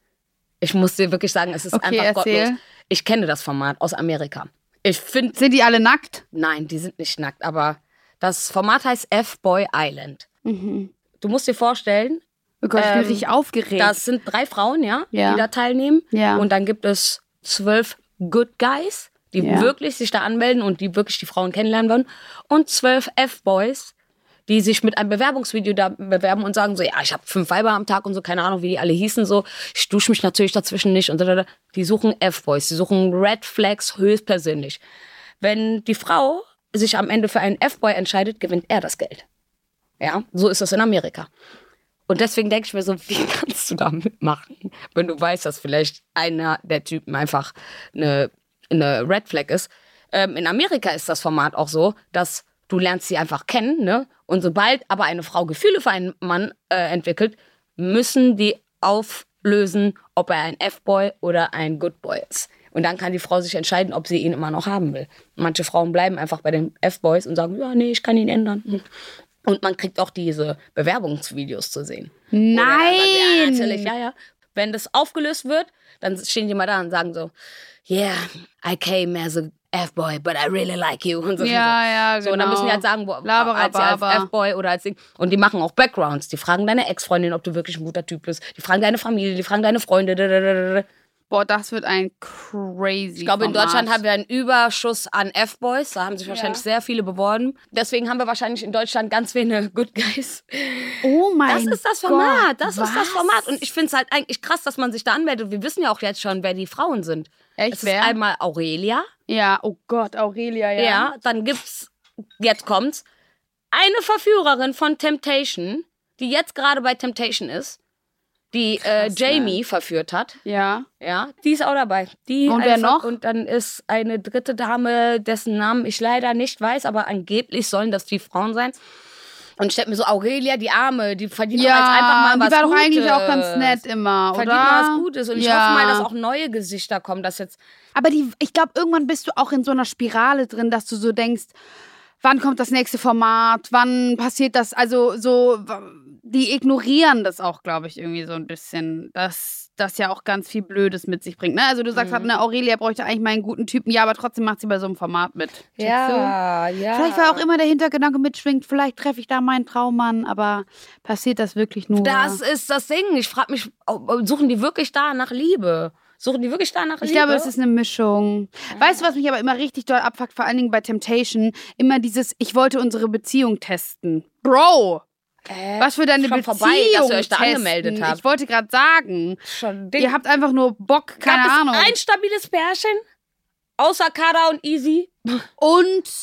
Ich muss dir wirklich sagen, es ist Okay, einfach erzähl. gottlos. Ich kenne das Format aus Amerika. Ich finde, Sind die alle nackt? nein, die sind nicht nackt, aber das Format heißt F-Boy Island. Mhm. Du musst dir vorstellen, Oh Gott, ich bin Ähm, richtig aufgeregt. das sind drei Frauen, ja, Ja. die da teilnehmen. Ja. Und dann gibt es zwölf Good Guys, die Ja. wirklich sich da anmelden und die wirklich die Frauen kennenlernen wollen. Und zwölf F-Boys, die sich mit einem Bewerbungsvideo da bewerben und sagen so, ja, ich habe fünf Weiber am Tag und so, keine Ahnung, wie die alle hießen, so. Ich dusche mich natürlich dazwischen nicht und so. Die suchen F-Boys, die suchen Red Flags höchstpersönlich. Wenn die Frau sich am Ende für einen F-Boy entscheidet, gewinnt er das Geld. Ja, so ist das in Amerika. Und deswegen denke ich mir so, wie kannst du da mitmachen, wenn du weißt, dass vielleicht einer der Typen einfach eine, eine Red Flag ist. Ähm, in Amerika ist das Format auch so, dass du lernst sie einfach kennen, ne? Und sobald aber eine Frau Gefühle für einen Mann äh, entwickelt, müssen die auflösen, ob er ein F-Boy oder ein Good Boy ist. Und dann kann die Frau sich entscheiden, ob sie ihn immer noch haben will. Manche Frauen bleiben einfach bei den F-Boys und sagen, ja, nee, ich kann ihn ändern. Und man kriegt auch diese Bewerbungsvideos zu sehen. Nein! Oder, ja, natürlich, ja, ja. Wenn das aufgelöst wird, dann stehen die mal da und sagen so, yeah, I came as a F-Boy, but I really like you. Und so, Ja, ja, so, und dann genau. müssen die halt sagen, wo, Labera, als, als Baba. F-Boy oder als Ding. Und die machen auch Backgrounds. Die fragen deine Ex-Freundin, ob du wirklich ein guter Typ bist. Die fragen deine Familie, die fragen deine Freunde. dadadadada. Boah, das wird ein crazy Ich glaube, in Format. Deutschland haben wir einen Überschuss an F-Boys. Da haben sich wahrscheinlich Ja. sehr viele beworben. Deswegen haben wir wahrscheinlich in Deutschland ganz wenige Good Guys. Oh mein Das ist das Format, Gott, das was? ist das Format. Und ich finde es halt eigentlich krass, dass man sich da anmeldet. Wir wissen ja auch jetzt schon, wer die Frauen sind. Echt, Es ist wer? einmal Aurelia. Ja, oh Gott, Aurelia, ja. Ja. Dann gibt's, jetzt kommt's, eine Verführerin von Temptation, die jetzt gerade bei Temptation ist, die äh, Krass, Jamie verführt hat. Ja. Ja, die ist auch dabei. Die Und wer einfach- noch? Und dann ist eine dritte Dame, dessen Namen ich leider nicht weiß, aber angeblich sollen das die Frauen sein. Und ich denke mir so, Aurelia, die Arme, die verdient doch jetzt einfach mal die was war Gutes. doch eigentlich auch ganz nett immer, Verdient oder? mal was Gutes. Und ich Ja. hoffe mal, dass auch neue Gesichter kommen, dass jetzt... Aber die, ich glaube, irgendwann bist du auch in so einer Spirale drin, dass du so denkst, wann kommt das nächste Format, wann passiert das, also so, die ignorieren das auch, glaube ich, irgendwie so ein bisschen, dass das ja auch ganz viel Blödes mit sich bringt. Ne? Also du sagst halt, eine Aurelia bräuchte eigentlich mal einen guten Typen, ja, aber trotzdem macht sie bei so einem Format mit. Checkst du? Ja, ja. Vielleicht war auch immer der Hintergedanke mitschwingt, vielleicht treffe ich da meinen Traummann, aber passiert das wirklich nur? Das ist das Ding. Ich frage mich, suchen die wirklich da nach Liebe? Suchen die wirklich da nach Liebe? Ich glaube, es ist eine Mischung. Weißt du, was mich aber immer richtig doll abfuckt, vor allen Dingen bei Temptation? Immer dieses, ich wollte unsere Beziehung testen. Bro! Äh, Was für deine schon Beziehung vorbei, dass ihr euch da testen? angemeldet habt. Ich wollte gerade sagen, schon Ding. ihr habt einfach nur Bock, keine Gab Ahnung. es ein stabiles Pärchen? Außer Kada und Easy? Und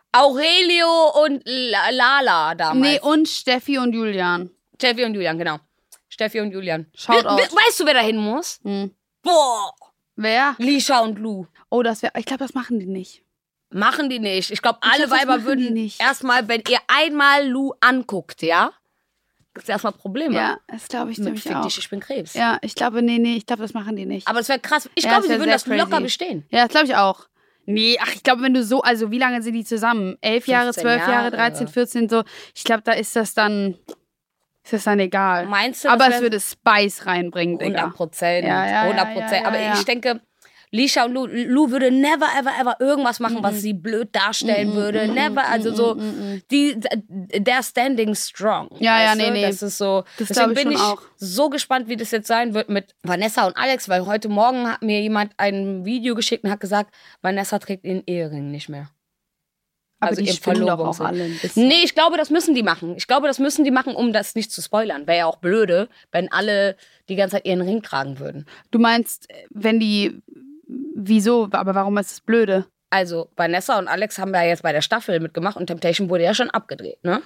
Aurelio und La- Lala damals. Nee, und Steffi und Julian. Steffi und Julian, genau. Steffi und Julian. Shoutout. We- we- Weißt du, wer da hin muss? Hm. Boah. Wer? Lisha und Lou. Oh, das wäre. Ich glaube, das machen die nicht. Machen die nicht. Ich glaube, alle glaub, das Weiber machen die würden nicht. erstmal, wenn ihr einmal Lou anguckt, ja, gibt es erstmal Probleme. Ja, das glaube ich Mit nämlich Fick auch. dich, ich bin Krebs. Ja, ich glaube, nee, nee, ich glaube, das machen die nicht. Aber es wäre krass. Ich Ja, glaube, es sie wär würden sehr das locker crazy. bestehen. Ja, das glaube ich auch. Nee, ach, ich glaube, wenn du so, also wie lange sind die zusammen? Elf Jahre, fünfzehn zwölf Jahre, Jahre. dreizehn, vierzehn, so. Ich glaube, da ist das dann, ist das dann egal. Meinst du, Aber das es wär- würde Spice reinbringen, Digga. hundert Prozent. Ja, ja, hundert Prozent. ja, ja, Aber ja. ich denke, Lisha und Lou, Lou würde never, ever, ever irgendwas machen, was sie blöd darstellen würde. Never, also so, die, der standing strong. Ja, ja, weißt nee, du? nee. Das ist so, Das deswegen glaub ich bin schon ich auch. so gespannt, wie das jetzt sein wird mit Vanessa und Alex, weil heute Morgen hat mir jemand ein Video geschickt und hat gesagt, Vanessa trägt ihren Ehering nicht mehr. Aber Also die ihren spinnen doch auch Verlobungsring. alle ein bisschen. Nee, ich glaube, das müssen die machen. Ich glaube, das müssen die machen, um das nicht zu spoilern. Wäre ja auch blöde, wenn alle die ganze Zeit ihren Ring tragen würden. Du meinst, wenn die, wieso, aber warum ist das blöde? Also, Vanessa und Alex haben ja jetzt bei der Staffel mitgemacht und Temptation wurde ja schon abgedreht, ne?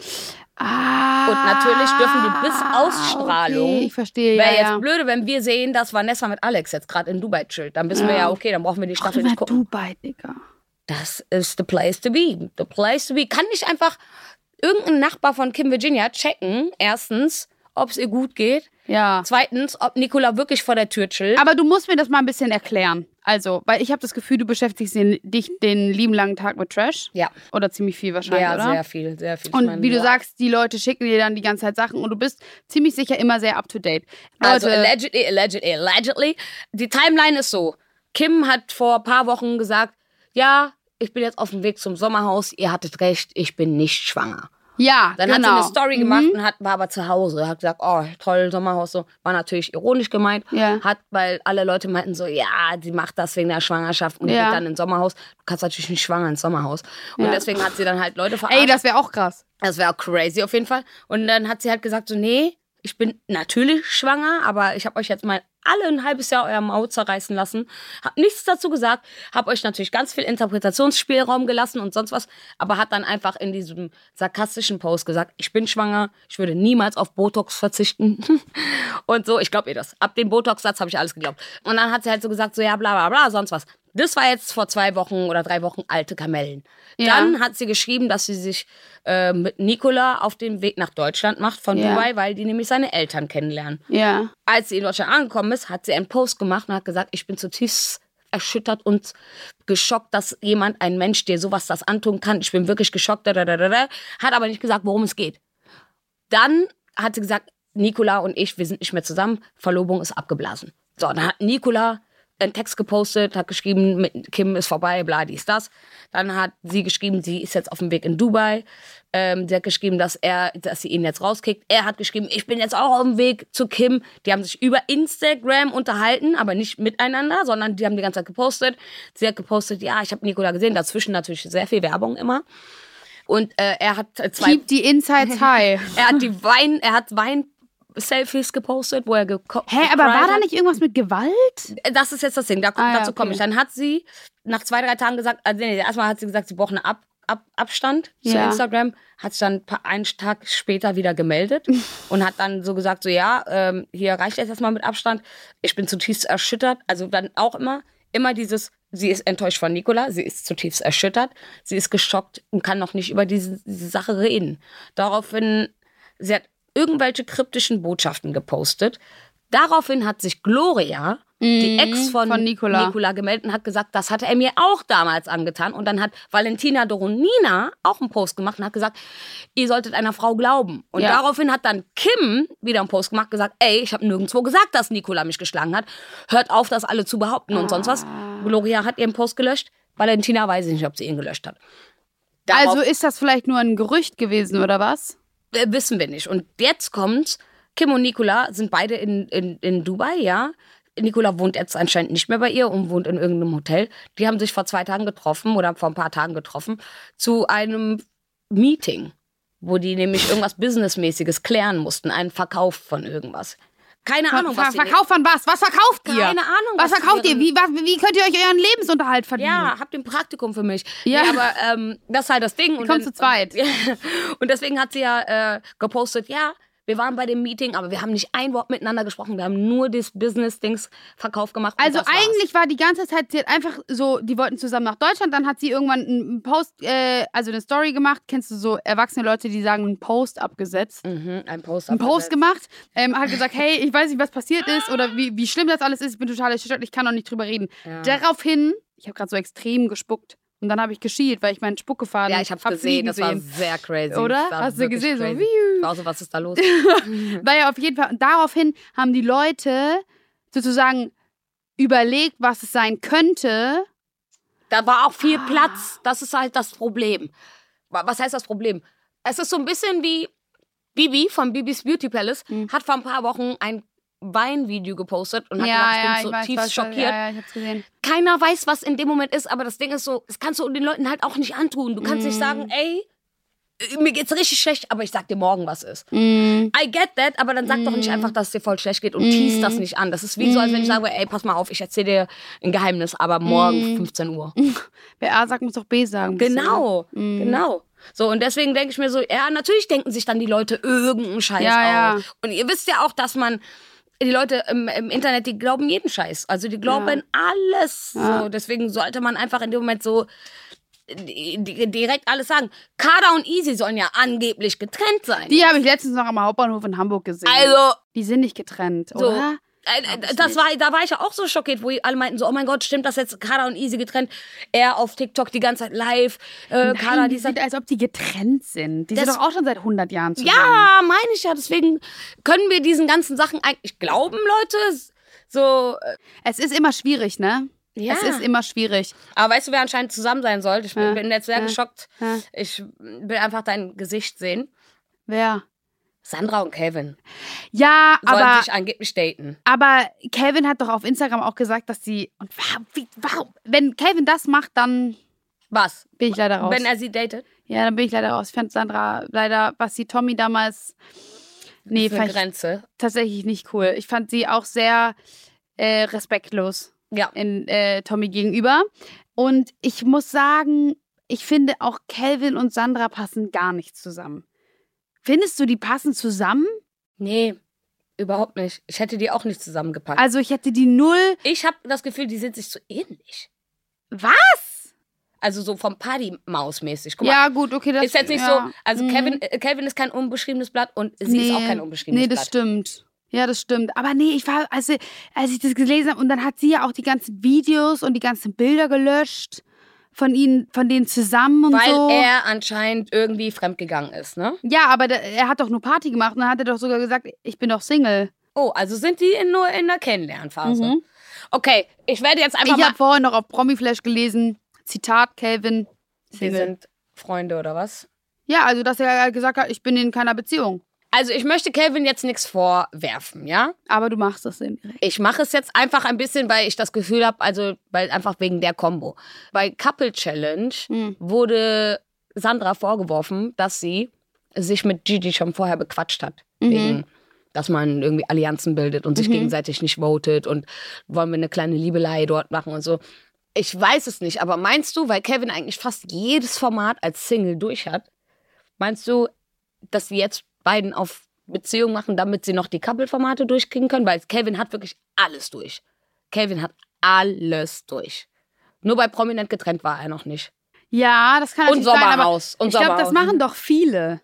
Ah. Und natürlich dürfen die bis Ausstrahlung. Okay, ich verstehe, Wäre ja, jetzt ja. blöde, wenn wir sehen, dass Vanessa mit Alex jetzt gerade in Dubai chillt. Dann wissen wir ja, okay, dann brauchen wir die Staffel Immer nicht gucken. Dubai, Digga. Das ist the place to be. The place to be. Kann nicht einfach irgendein Nachbar von Kim Virginia checken, erstens, ob es ihr gut geht. Ja. Zweitens, ob Nicola wirklich vor der Tür chillt. Aber du musst mir das mal ein bisschen erklären. Also, weil ich habe das Gefühl, du beschäftigst den, dich den lieben langen Tag mit Trash. Ja. Oder ziemlich viel wahrscheinlich, Ja, oder? sehr viel, sehr viel. Ich Und meine, wie du wow. sagst, die Leute schicken dir dann die ganze Zeit Sachen und du bist ziemlich sicher immer sehr up to date. Leute, Also allegedly, allegedly, allegedly. Die Timeline ist so. Kim hat vor ein paar Wochen gesagt, ja, ich bin jetzt auf dem Weg zum Sommerhaus, ihr hattet recht, ich bin nicht schwanger. ja, Dann genau. hat sie eine Story gemacht Mhm. und hat, war aber zu Hause. Hat gesagt, oh, toll, Sommerhaus. So. War natürlich ironisch gemeint. Ja. Hat, weil alle Leute meinten so, ja, sie macht das wegen der Schwangerschaft und Ja. geht dann ins Sommerhaus. Du kannst natürlich nicht schwanger ins Sommerhaus. Und Ja. deswegen hat sie dann halt Leute verarscht. Ey, das wäre auch krass. Das wäre auch crazy auf jeden Fall. Und dann hat sie halt gesagt so, nee, ich bin natürlich schwanger, aber ich habe euch jetzt mal alle ein halbes Jahr euer Maul zerreißen lassen. Hab nichts dazu gesagt, habe euch natürlich ganz viel Interpretationsspielraum gelassen und sonst was, aber hat dann einfach in diesem sarkastischen Post gesagt, ich bin schwanger, ich würde niemals auf Botox verzichten. Und so, ich glaube ihr das. Ab dem Botox-Satz habe ich alles geglaubt. Und dann hat sie halt so gesagt, so ja, bla bla bla, sonst was. Das war jetzt vor zwei Wochen oder drei Wochen alte Kamellen. Ja. Dann hat sie geschrieben, dass sie sich äh, mit Nicola auf den Weg nach Deutschland macht von Ja. Dubai, weil die nämlich seine Eltern kennenlernen. Ja. Als sie in Deutschland angekommen ist, hat sie einen Post gemacht und hat gesagt, ich bin zutiefst erschüttert und geschockt, dass jemand, ein Mensch, dir sowas das antun kann. Ich bin wirklich geschockt. Da, da, da, da. Hat aber nicht gesagt, worum es geht. Dann hat sie gesagt, Nicola und ich, wir sind nicht mehr zusammen. Verlobung ist abgeblasen. So, dann hat Nicola einen Text gepostet, hat geschrieben, mit Kim ist vorbei, bla, dies, das. Dann hat sie geschrieben, sie ist jetzt auf dem Weg in Dubai. Ähm, sie hat geschrieben, dass er, dass sie ihn jetzt rauskickt. Er hat geschrieben, ich bin jetzt auch auf dem Weg zu Kim. Die haben sich über Instagram unterhalten, aber nicht miteinander, sondern die haben die ganze Zeit gepostet. Sie hat gepostet, ja, ich habe Nicola gesehen. Dazwischen natürlich sehr viel Werbung immer. Und äh, er hat äh, zwei... Keep die Insides high. Er hat die Wein, er hat Wein-Selfies gepostet, wo er gekocht Hä, aber war da nicht irgendwas mit Gewalt? Das ist jetzt das Ding, da, Ah, ja, dazu komme okay. ich. Dann hat sie nach zwei, drei Tagen gesagt, also nee, erstmal hat sie gesagt, sie braucht einen Ab, Ab, Abstand zu Ja. Instagram, hat sich dann ein paar, einen Tag später wieder gemeldet und hat dann so gesagt, so ja, ähm, hier reicht jetzt erstmal mit Abstand. Ich bin zutiefst erschüttert. Also dann auch immer, immer dieses, sie ist enttäuscht von Nicola, sie ist zutiefst erschüttert, sie ist geschockt und kann noch nicht über diese, diese Sache reden. Daraufhin, sie hat irgendwelche kryptischen Botschaften gepostet. Daraufhin hat sich Gloria, die Ex von, von Nicola. Nicola, gemeldet und hat gesagt, das hatte er mir auch damals angetan. Und dann hat Valentina Doronina auch einen Post gemacht und hat gesagt, ihr solltet einer Frau glauben. Und Ja. daraufhin hat dann Kim wieder einen Post gemacht und gesagt, ey, ich habe nirgendwo gesagt, dass Nicola mich geschlagen hat. Hört auf, das alle zu behaupten und sonst was. Gloria hat ihren Post gelöscht. Valentina weiß ich nicht, ob sie ihn gelöscht hat. Darauf, Also ist das vielleicht nur ein Gerücht gewesen, oder was? äh, wissen wir nicht. Und jetzt kommt, Kim und Nicola sind beide in, in, in Dubai, ja. Nicola wohnt jetzt anscheinend nicht mehr bei ihr und wohnt in irgendeinem Hotel. Die haben sich vor zwei Tagen getroffen oder vor ein paar Tagen getroffen zu einem Meeting, wo die nämlich irgendwas Businessmäßiges klären mussten, einen Verkauf von irgendwas. Keine Von, Ahnung, ver was sie Verkauf von was? Was verkauft ihr? Keine Ahnung, Was, was verkauft ihr? ihren- Wie, was, wie könnt ihr euch euren Lebensunterhalt verdienen? Ja, habt ihr ein Praktikum für mich. Ja. Nee, aber ähm, das ist halt das Ding. Und kommen zu zweit. Ja, und deswegen hat sie ja äh, gepostet, ja, wir waren bei dem Meeting, aber wir haben nicht ein Wort miteinander gesprochen. Wir haben nur das Business-Dings Verkauf gemacht. und Also das war's. eigentlich war die ganze Zeit, sie hat einfach so, die wollten zusammen nach Deutschland, dann hat sie irgendwann einen Post, äh, also eine Story gemacht. Kennst du so erwachsene Leute, die sagen, einen Post abgesetzt? Mhm, ein Post, Einen Post gemacht, ähm, hat gesagt, hey, ich weiß nicht, was passiert ist oder wie, wie schlimm das alles ist, ich bin total erschüttert, ich kann noch nicht drüber reden. Ja. Daraufhin, ich habe gerade so extrem gespuckt und dann habe ich geschielt, weil ich meinen Spuckefaden Ja, ich hab's hab gesehen, das fliegen war sehr crazy. Oder? Das war Hast du wirklich gesehen? So, crazy. wiu. Ich war so, was ist da los? War ja auf jeden Fall. Und daraufhin haben die Leute sozusagen überlegt, was es sein könnte. Da war auch viel Ah. Platz. Das ist halt das Problem. Wa- Was heißt das Problem? Es ist so ein bisschen wie Bibi von Bibis Beauty Palace Hm. hat vor ein paar Wochen ein Weinvideo gepostet und hat Ja, gesagt, ich ja, bin ich so weiß, tief was, schockiert. Ja, ja, ich hab's gesehen. Keiner weiß, was in dem Moment ist, aber das Ding ist so, das kannst du den Leuten halt auch nicht antun. Du kannst nicht sagen, ey, mir geht's richtig schlecht, aber ich sag dir morgen, was ist. Mm. I get that, aber dann sag doch nicht einfach, dass es dir voll schlecht geht und tease das nicht an. Das ist wie so, als wenn ich sage, ey, pass mal auf, ich erzähle dir ein Geheimnis, aber morgen fünfzehn Uhr. Wer A sagt, muss doch B sagen. bisschen. Genau, genau. So, und deswegen denke ich mir so, ja, natürlich denken sich dann die Leute irgendeinen Scheiß Ja, aus. ja. Und ihr wisst ja auch, dass man, die Leute im, im Internet, die glauben jeden Scheiß. Also die glauben alles. So, deswegen sollte man einfach in dem Moment so di- di- direkt alles sagen. Kader und Easy sollen ja angeblich getrennt sein. Die habe ich letztens noch am Hauptbahnhof in Hamburg gesehen. also, Die sind nicht getrennt, so. oder? Äh, das war, da war ich ja auch so schockiert, wo alle meinten so, oh mein Gott, stimmt das jetzt, Kader und Easy getrennt? Er auf TikTok die ganze Zeit live, äh, Kader, Nein, die die sind, als ob die getrennt sind. Die Das- sind doch auch schon seit hundert Jahren zusammen. Ja, meine ich ja. Deswegen können wir diesen ganzen Sachen eigentlich glauben, Leute. So, äh, Es ist immer schwierig, ne? Ja. Es ist immer schwierig. aber weißt du, wer anscheinend zusammen sein sollte? Ich bin, Ja. bin jetzt sehr Ja. geschockt. Ja. Ich will einfach dein Gesicht sehen. Wer? Sandra und Kevin Ja, sollen aber, sich angeblich daten. aber Kevin hat doch auf Instagram auch gesagt, dass sie. Und warum, wie, warum? Wenn Kevin das macht, dann Was? bin ich leider raus. Wenn er sie datet? Ja, dann bin ich leider raus. Ich fand Sandra leider, was sie Tommy damals. Nee, Das ist eine fand ich Grenze. tatsächlich nicht cool. Ich fand sie auch sehr äh, respektlos Ja. in äh, Tommy gegenüber. Und ich muss sagen, ich finde auch Kelvin und Sandra passen gar nicht zusammen. Findest du, die passen zusammen? Nee, überhaupt nicht. Ich hätte die auch nicht zusammengepackt. Also ich hätte die null. ich habe das Gefühl, die sind sich so ähnlich. Was? Also so vom Party-Maus-mäßig. Guck mal, Ja, gut, okay, das ist jetzt nicht ja. so, also Mhm. Kevin, äh, Kevin ist kein unbeschriebenes Blatt und sie ist auch kein unbeschriebenes Nee, das Blatt. stimmt. Ja, das stimmt. Aber nee, ich war, also, als ich das gelesen habe, und dann hat sie ja auch die ganzen Videos und die ganzen Bilder gelöscht von ihnen, von denen zusammen und Weil so. er anscheinend irgendwie fremdgegangen ist, ne? Ja, aber der, er hat doch nur Party gemacht und dann hat er doch sogar gesagt, ich bin doch Single. Oh, also sind die in, nur in der Kennenlernphase. Mhm. Okay, ich werde jetzt einfach Ich mal... habe vorhin noch auf Promiflash gelesen, Zitat, Kelvin, Wir Single. sind Freunde oder was? Ja, also dass er gesagt hat, ich bin in keiner Beziehung. Also ich möchte Kelvin jetzt nichts vorwerfen, ja? Aber du machst das indirekt. Ich mache es jetzt einfach ein bisschen, weil ich das Gefühl habe, also weil einfach wegen der Kombo. Bei Couple Challenge Hm. wurde Sandra vorgeworfen, dass sie sich mit Gigi schon vorher bequatscht hat. Mhm. Wegen, dass man irgendwie Allianzen bildet und sich Mhm. gegenseitig nicht votet und wollen wir eine kleine Liebelei dort machen und so. Ich weiß es nicht, aber meinst du, weil Kevin eigentlich fast jedes Format als Single durch hat, meinst du, dass sie jetzt beiden auf Beziehung machen, damit sie noch die Couple-Formate durchkriegen können? Weil Kevin hat wirklich alles durch. Kevin hat alles durch. Nur bei Prominent getrennt war er noch nicht. Ja, das kann Und natürlich sein, aber Sommerhaus. Und ich glaube, das Sommerhaus. machen doch viele.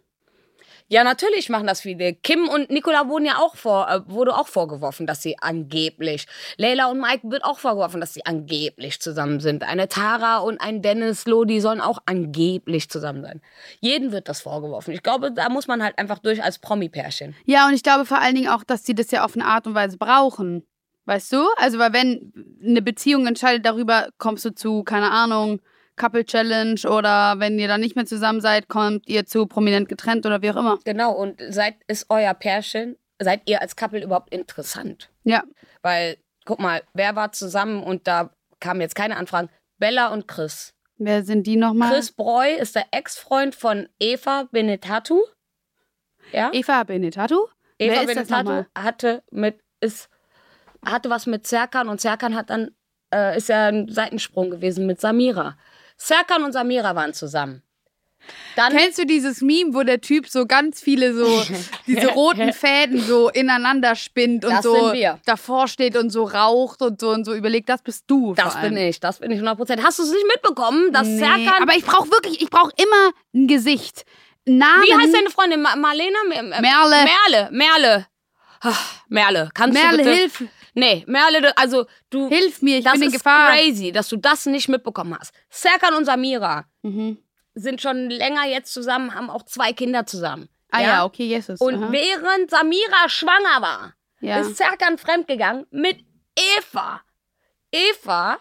Ja, natürlich machen das viele. Kim und Nicola wurden ja auch vor, äh, wurde auch vorgeworfen, dass sie angeblich. Leila und Mike wird auch vorgeworfen, dass sie angeblich zusammen sind. Eine Tara und ein Dennis Lodi sollen auch angeblich zusammen sein. Jeden wird das vorgeworfen. Ich glaube, da muss man halt einfach durch als Promi-Pärchen. Ja, und ich glaube vor allen Dingen auch, dass sie das ja auf eine Art und Weise brauchen. Weißt du? Also, weil wenn eine Beziehung entscheidet darüber, kommst du zu, keine Ahnung, Couple Challenge oder wenn ihr dann nicht mehr zusammen seid, kommt ihr zu Prominent getrennt oder wie auch immer. Genau, und seid, ist euer Pärchen, seid ihr als Couple überhaupt interessant? Ja. Weil, guck mal, wer war zusammen und da kamen jetzt keine Anfragen? Bella und Chris. Wer sind die nochmal? Chris Breu ist der Ex-Freund von Eva Benetatu. Ja? Eva Benetatu? Eva Wer ist das Benetatu nochmal? hatte mit ist, hatte was mit Serkan und Serkan hat dann, äh, ist ja ein Seitensprung gewesen mit Samira. Serkan und Samira waren zusammen. Dann Kennst du dieses Meme, wo der Typ so ganz viele so, diese roten Fäden so ineinander spinnt und Das so sind wir. davor steht und so raucht und so und so überlegt, das bist du. Das vor bin allem. ich, das bin ich hundert Prozent. Hast du es nicht mitbekommen, dass Nee, Serkan... aber ich brauche wirklich, ich brauche immer ein Gesicht. Namen. Wie heißt deine Freundin? Ma Marlena? M M- Merle. Merle, Merle. Ach, Merle, kannst Merle, du bitte... hilf. Nee, Merle, also du... Hilf mir, ich das bin in ist Gefahr. crazy, dass du das nicht mitbekommen hast. Serkan und Samira Mhm. sind schon länger jetzt zusammen, haben auch zwei Kinder zusammen. Ah ja, okay, Jesus. Und Aha. während Samira schwanger war, Ja. ist Serkan fremdgegangen mit Eva. Eva,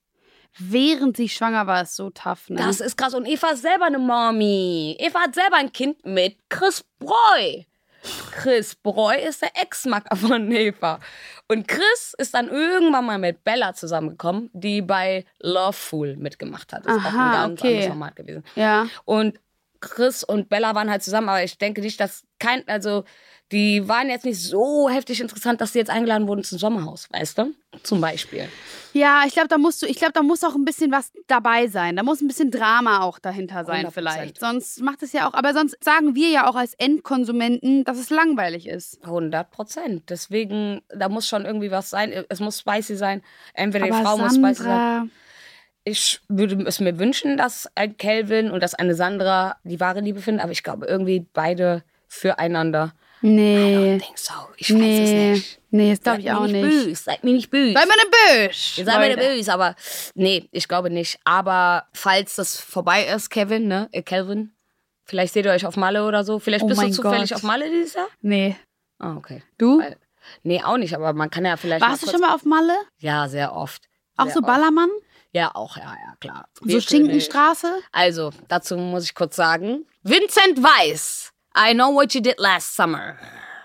Während sie schwanger war, ist so tough, ne? das ist krass. Und Eva ist selber eine Mommy. Eva hat selber ein Kind mit Chris Breu. Chris Breu ist der Ex-Macker von Eva. Und Chris ist dann irgendwann mal mit Bella zusammengekommen, die bei Loveful mitgemacht hat. Das ist auch Aha, ein ganz okay. anderes Format gewesen. ja. Und Chris und Bella waren halt zusammen, aber ich denke nicht, dass kein, also die waren jetzt nicht so heftig interessant, dass sie jetzt eingeladen wurden zum Sommerhaus, weißt du? Zum Beispiel. Ja, ich glaube, da musst du, ich glaube, da muss auch ein bisschen was dabei sein. Da muss ein bisschen Drama auch dahinter sein, hundert Prozent. vielleicht. Sonst macht es ja auch, aber sonst sagen wir ja auch als Endkonsumenten, dass es langweilig ist. hundert Prozent. Deswegen, da muss schon irgendwie was sein. Es muss spicy sein. Entweder die Aber Frau muss spicy sein. Sandra, Ich würde es mir wünschen, dass ein Kelvin und dass eine Sandra die wahre Liebe finden, aber ich glaube irgendwie beide füreinander. I nee, don't think so. Ich weiß es nee, nicht. nee, das glaube Seid ich mir auch nicht nicht. böse. Seid mir nicht böse. Sei mir ne Bösch. Ihr seid mir Leute. böse, aber nee, ich glaube nicht. Aber falls das vorbei ist, Kevin, ne, äh, Kelvin, vielleicht seht ihr euch auf Malle oder so. Vielleicht Oh bist du mein zufällig Gott. auf Malle dieses Jahr? Nee. Ah, okay. Du? Weil- Nee, auch nicht, aber man kann ja vielleicht Warst mal du kurz- schon mal auf Malle? Ja, sehr oft. Auch Sehr so oft. Ballermann? Ja, auch, ja, ja, klar. So Bierkönig. Schinkenstraße? Also, dazu muss ich kurz sagen, Vincent Weiss, I know what you did last summer.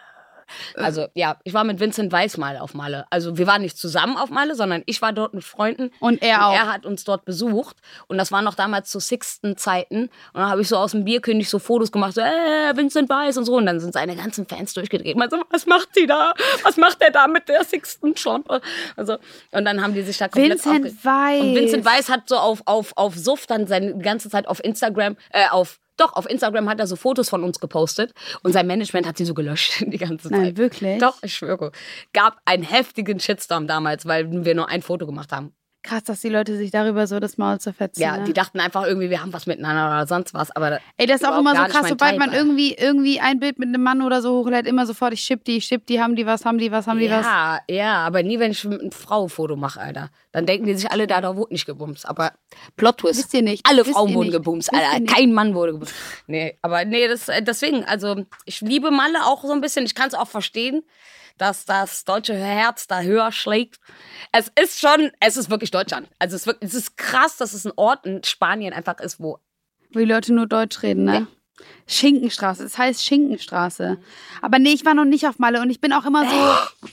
Also, ja, ich war mit Vincent Weiss mal auf Malle. Also, wir waren nicht zusammen auf Malle, sondern ich war dort mit Freunden. Und er auch. Er hat uns dort besucht. Und das war noch damals zu Sixten Zeiten. Und dann habe ich so aus dem Bierkönig so Fotos gemacht, so, äh, Vincent Weiss und so. Und dann sind seine ganzen Fans durchgedreht. Man so, was macht die da? Was macht der da mit der Sixten Schlampe? Also, und dann haben die sich da komplett Vincent aufge- Weiss. Und Vincent Weiss hat so auf, auf, auf Suff dann seine die ganze Zeit auf Instagram, äh, auf Doch, auf Instagram hat er so Fotos von uns gepostet und sein Management hat sie so gelöscht die ganze Zeit. Nein, wirklich? Doch, ich schwöre. Gab einen heftigen Shitstorm damals, weil wir nur ein Foto gemacht haben. Krass, dass die Leute sich darüber so das Maul zerfetzen. Ja, ne? die dachten einfach irgendwie, wir haben was miteinander oder sonst was. Aber Ey, das ist auch überhaupt immer so gar nicht krass, mein sobald Type, man Alter. irgendwie, irgendwie ein Bild mit einem Mann oder so hochlädt, immer sofort, ich schipp die, ich schipp die, haben die was, haben die was, haben die was. Ja, ja, aber nie, wenn ich mit einer Frau ein Foto mache, Alter. Dann denken die sich alle, da, da wurde nicht gebumst. Aber Plot-Twist. Wisst ihr nicht. Alle Wisst Frauen ihr wurden nicht. gebumst, Wisst ihr Alter. nicht. Kein Mann wurde gebumst. Nee, aber nee, das, deswegen, also ich liebe Malle auch so ein bisschen. Ich kann es auch verstehen, dass das deutsche Herz da höher schlägt. Es ist schon, es ist wirklich Deutschland. Also es ist, wirklich, es ist krass, dass es ein Ort in Spanien einfach ist, wo Wo die Leute nur Deutsch reden, ne? Schinkenstraße, das heißt Schinkenstraße. Aber nee, ich war noch nicht auf Malle und ich bin auch immer so...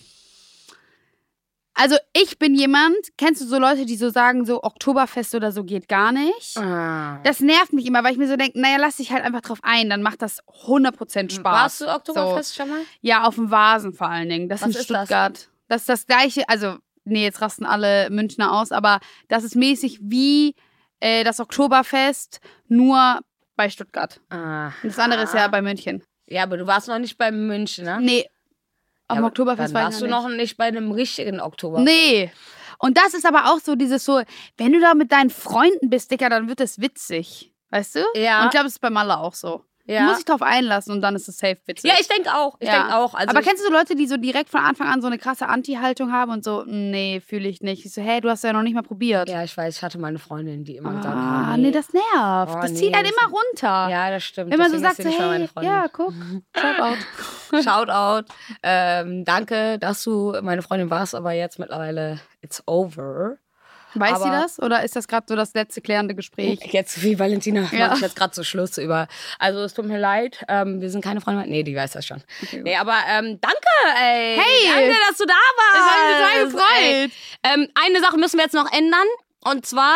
Also ich bin jemand, kennst du so Leute, die so sagen, so Oktoberfest oder so geht gar nicht? Ah. Das nervt mich immer, weil ich mir so denke, naja, lass dich halt einfach drauf ein, dann macht das hundert Prozent Spaß. Warst du Oktoberfest schon mal? Ja, auf dem Vasen vor allen Dingen. Das Was ist in ist das? Stuttgart. Das? ist das gleiche, also, nee, jetzt rasten alle Münchner aus, aber das ist mäßig wie äh, das Oktoberfest, nur bei Stuttgart. Ah. Und das andere ist ja bei München. Ja, aber du warst noch nicht bei München, ne? Nee, auf Ja, dem aber Oktoberfest dann war warst ich du noch noch nicht. nicht bei einem richtigen Oktober. Nee. Und das ist aber auch so dieses so, wenn du da mit deinen Freunden bist, Dicker, dann wird das witzig. Weißt du? Ja. Und ich glaube, es ist bei Malle auch so. Ja. Du musst dich drauf einlassen und dann ist es safe witzig. Ja, ich denke auch. Ich denke auch. Also aber ich, kennst du so Leute, die so direkt von Anfang an so eine krasse Anti-Haltung haben und so, nee, fühle ich nicht. Ich so, hey, du hast ja noch nicht mal probiert. ja, ich weiß, ich hatte mal eine Freundin, die immer gesagt ah, hat, nee, das nervt. Oh, das nee, zieht einen das immer runter. Ja, das stimmt. Immer so Deswegen ist sagt sie so, nicht mehr hey, meine Freundin. ja, guck, Shoutout. Shoutout. Ähm, danke, dass du meine Freundin warst, aber jetzt mittlerweile it's over. Weiß sie Aber- das? Oder ist das gerade so das letzte klärende Gespräch? Jetzt wie Valentina, Ja. mache ich jetzt gerade so Schluss über. Also es tut mir leid, ähm, wir sind keine Freunde mehr. Nee, die weiß das schon. Okay, nee, aber ähm, danke, ey. Hey. Danke, dass du da warst. Das hat mich total gefreut. Ey. Ähm, eine Sache müssen wir jetzt noch ändern. Und zwar,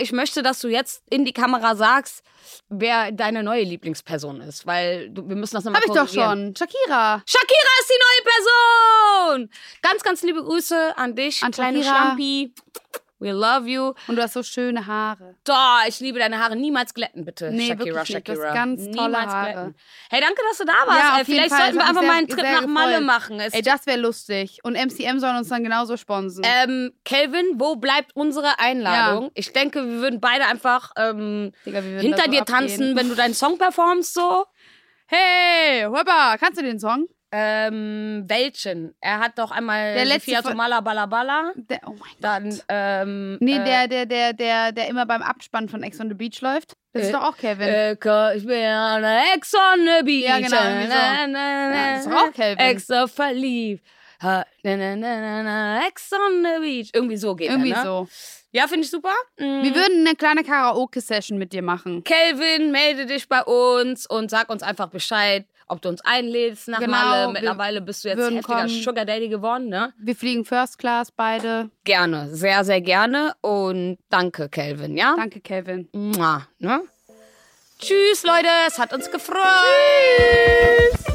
ich möchte, dass du jetzt in die Kamera sagst, wer deine neue Lieblingsperson ist, weil du, wir müssen das nochmal Hab ich doch korrigieren. schon. Shakira. Shakira ist die neue Person! Ganz, ganz liebe Grüße an dich, An kleine Shakira. Schlampi. We love you. Und du hast so schöne Haare. Doch, ich liebe deine Haare. Niemals glätten, bitte. Nee, Shakira, wirklich nicht. Du Shakira. hast ganz tolle Niemals Haare. glätten. Hey, danke, dass du da warst. Ja, auf Ey, jeden vielleicht Fall. sollten wir Das hat einfach mich mal einen sehr- Trip sehr nach Malle gefreut. machen. Es Ey, das wäre lustig. Und M C M soll uns dann genauso sponsen. ähm, Kelvin, wo bleibt unsere Einladung? Ja. Ich denke, wir würden beide einfach ähm, Digga, wir würden hinter da so dir abgehen. tanzen, wenn du deinen Song performst, so. Hey, Hoppa, kannst du den Song? Ähm, welchen? Er hat doch einmal Der letzte Sophia von- Tomala Balabala. Der, oh mein Dann, Gott. ähm, Nee, äh, der, der, der, der, der immer beim Abspann von Ex on the Beach läuft. Das Äh, ist doch auch Kevin. Äh, ich bin an Ex on the Beach. Ja, genau, irgendwie so. Na, na, na, Ja, das ist doch auch Kelvin. Extra verliebt. Ha, na, na, na, na, na, Ex on the Beach. Irgendwie so geht Irgendwie er, ne? so. Ja, finde ich super. Mhm. Wir würden eine kleine Karaoke-Session mit dir machen. Kelvin, melde dich bei uns und sag uns einfach Bescheid, ob du uns einlädst nach Genau, Malle. wir Mittlerweile bist du jetzt würden heftiger kommen. Sugar Daddy geworden, ne? Wir fliegen First Class beide. Gerne, sehr, sehr gerne. Und danke, Kelvin, ja? Danke, Kevin. Mua, ne? Tschüss, Leute, es hat uns gefreut. Tschüss.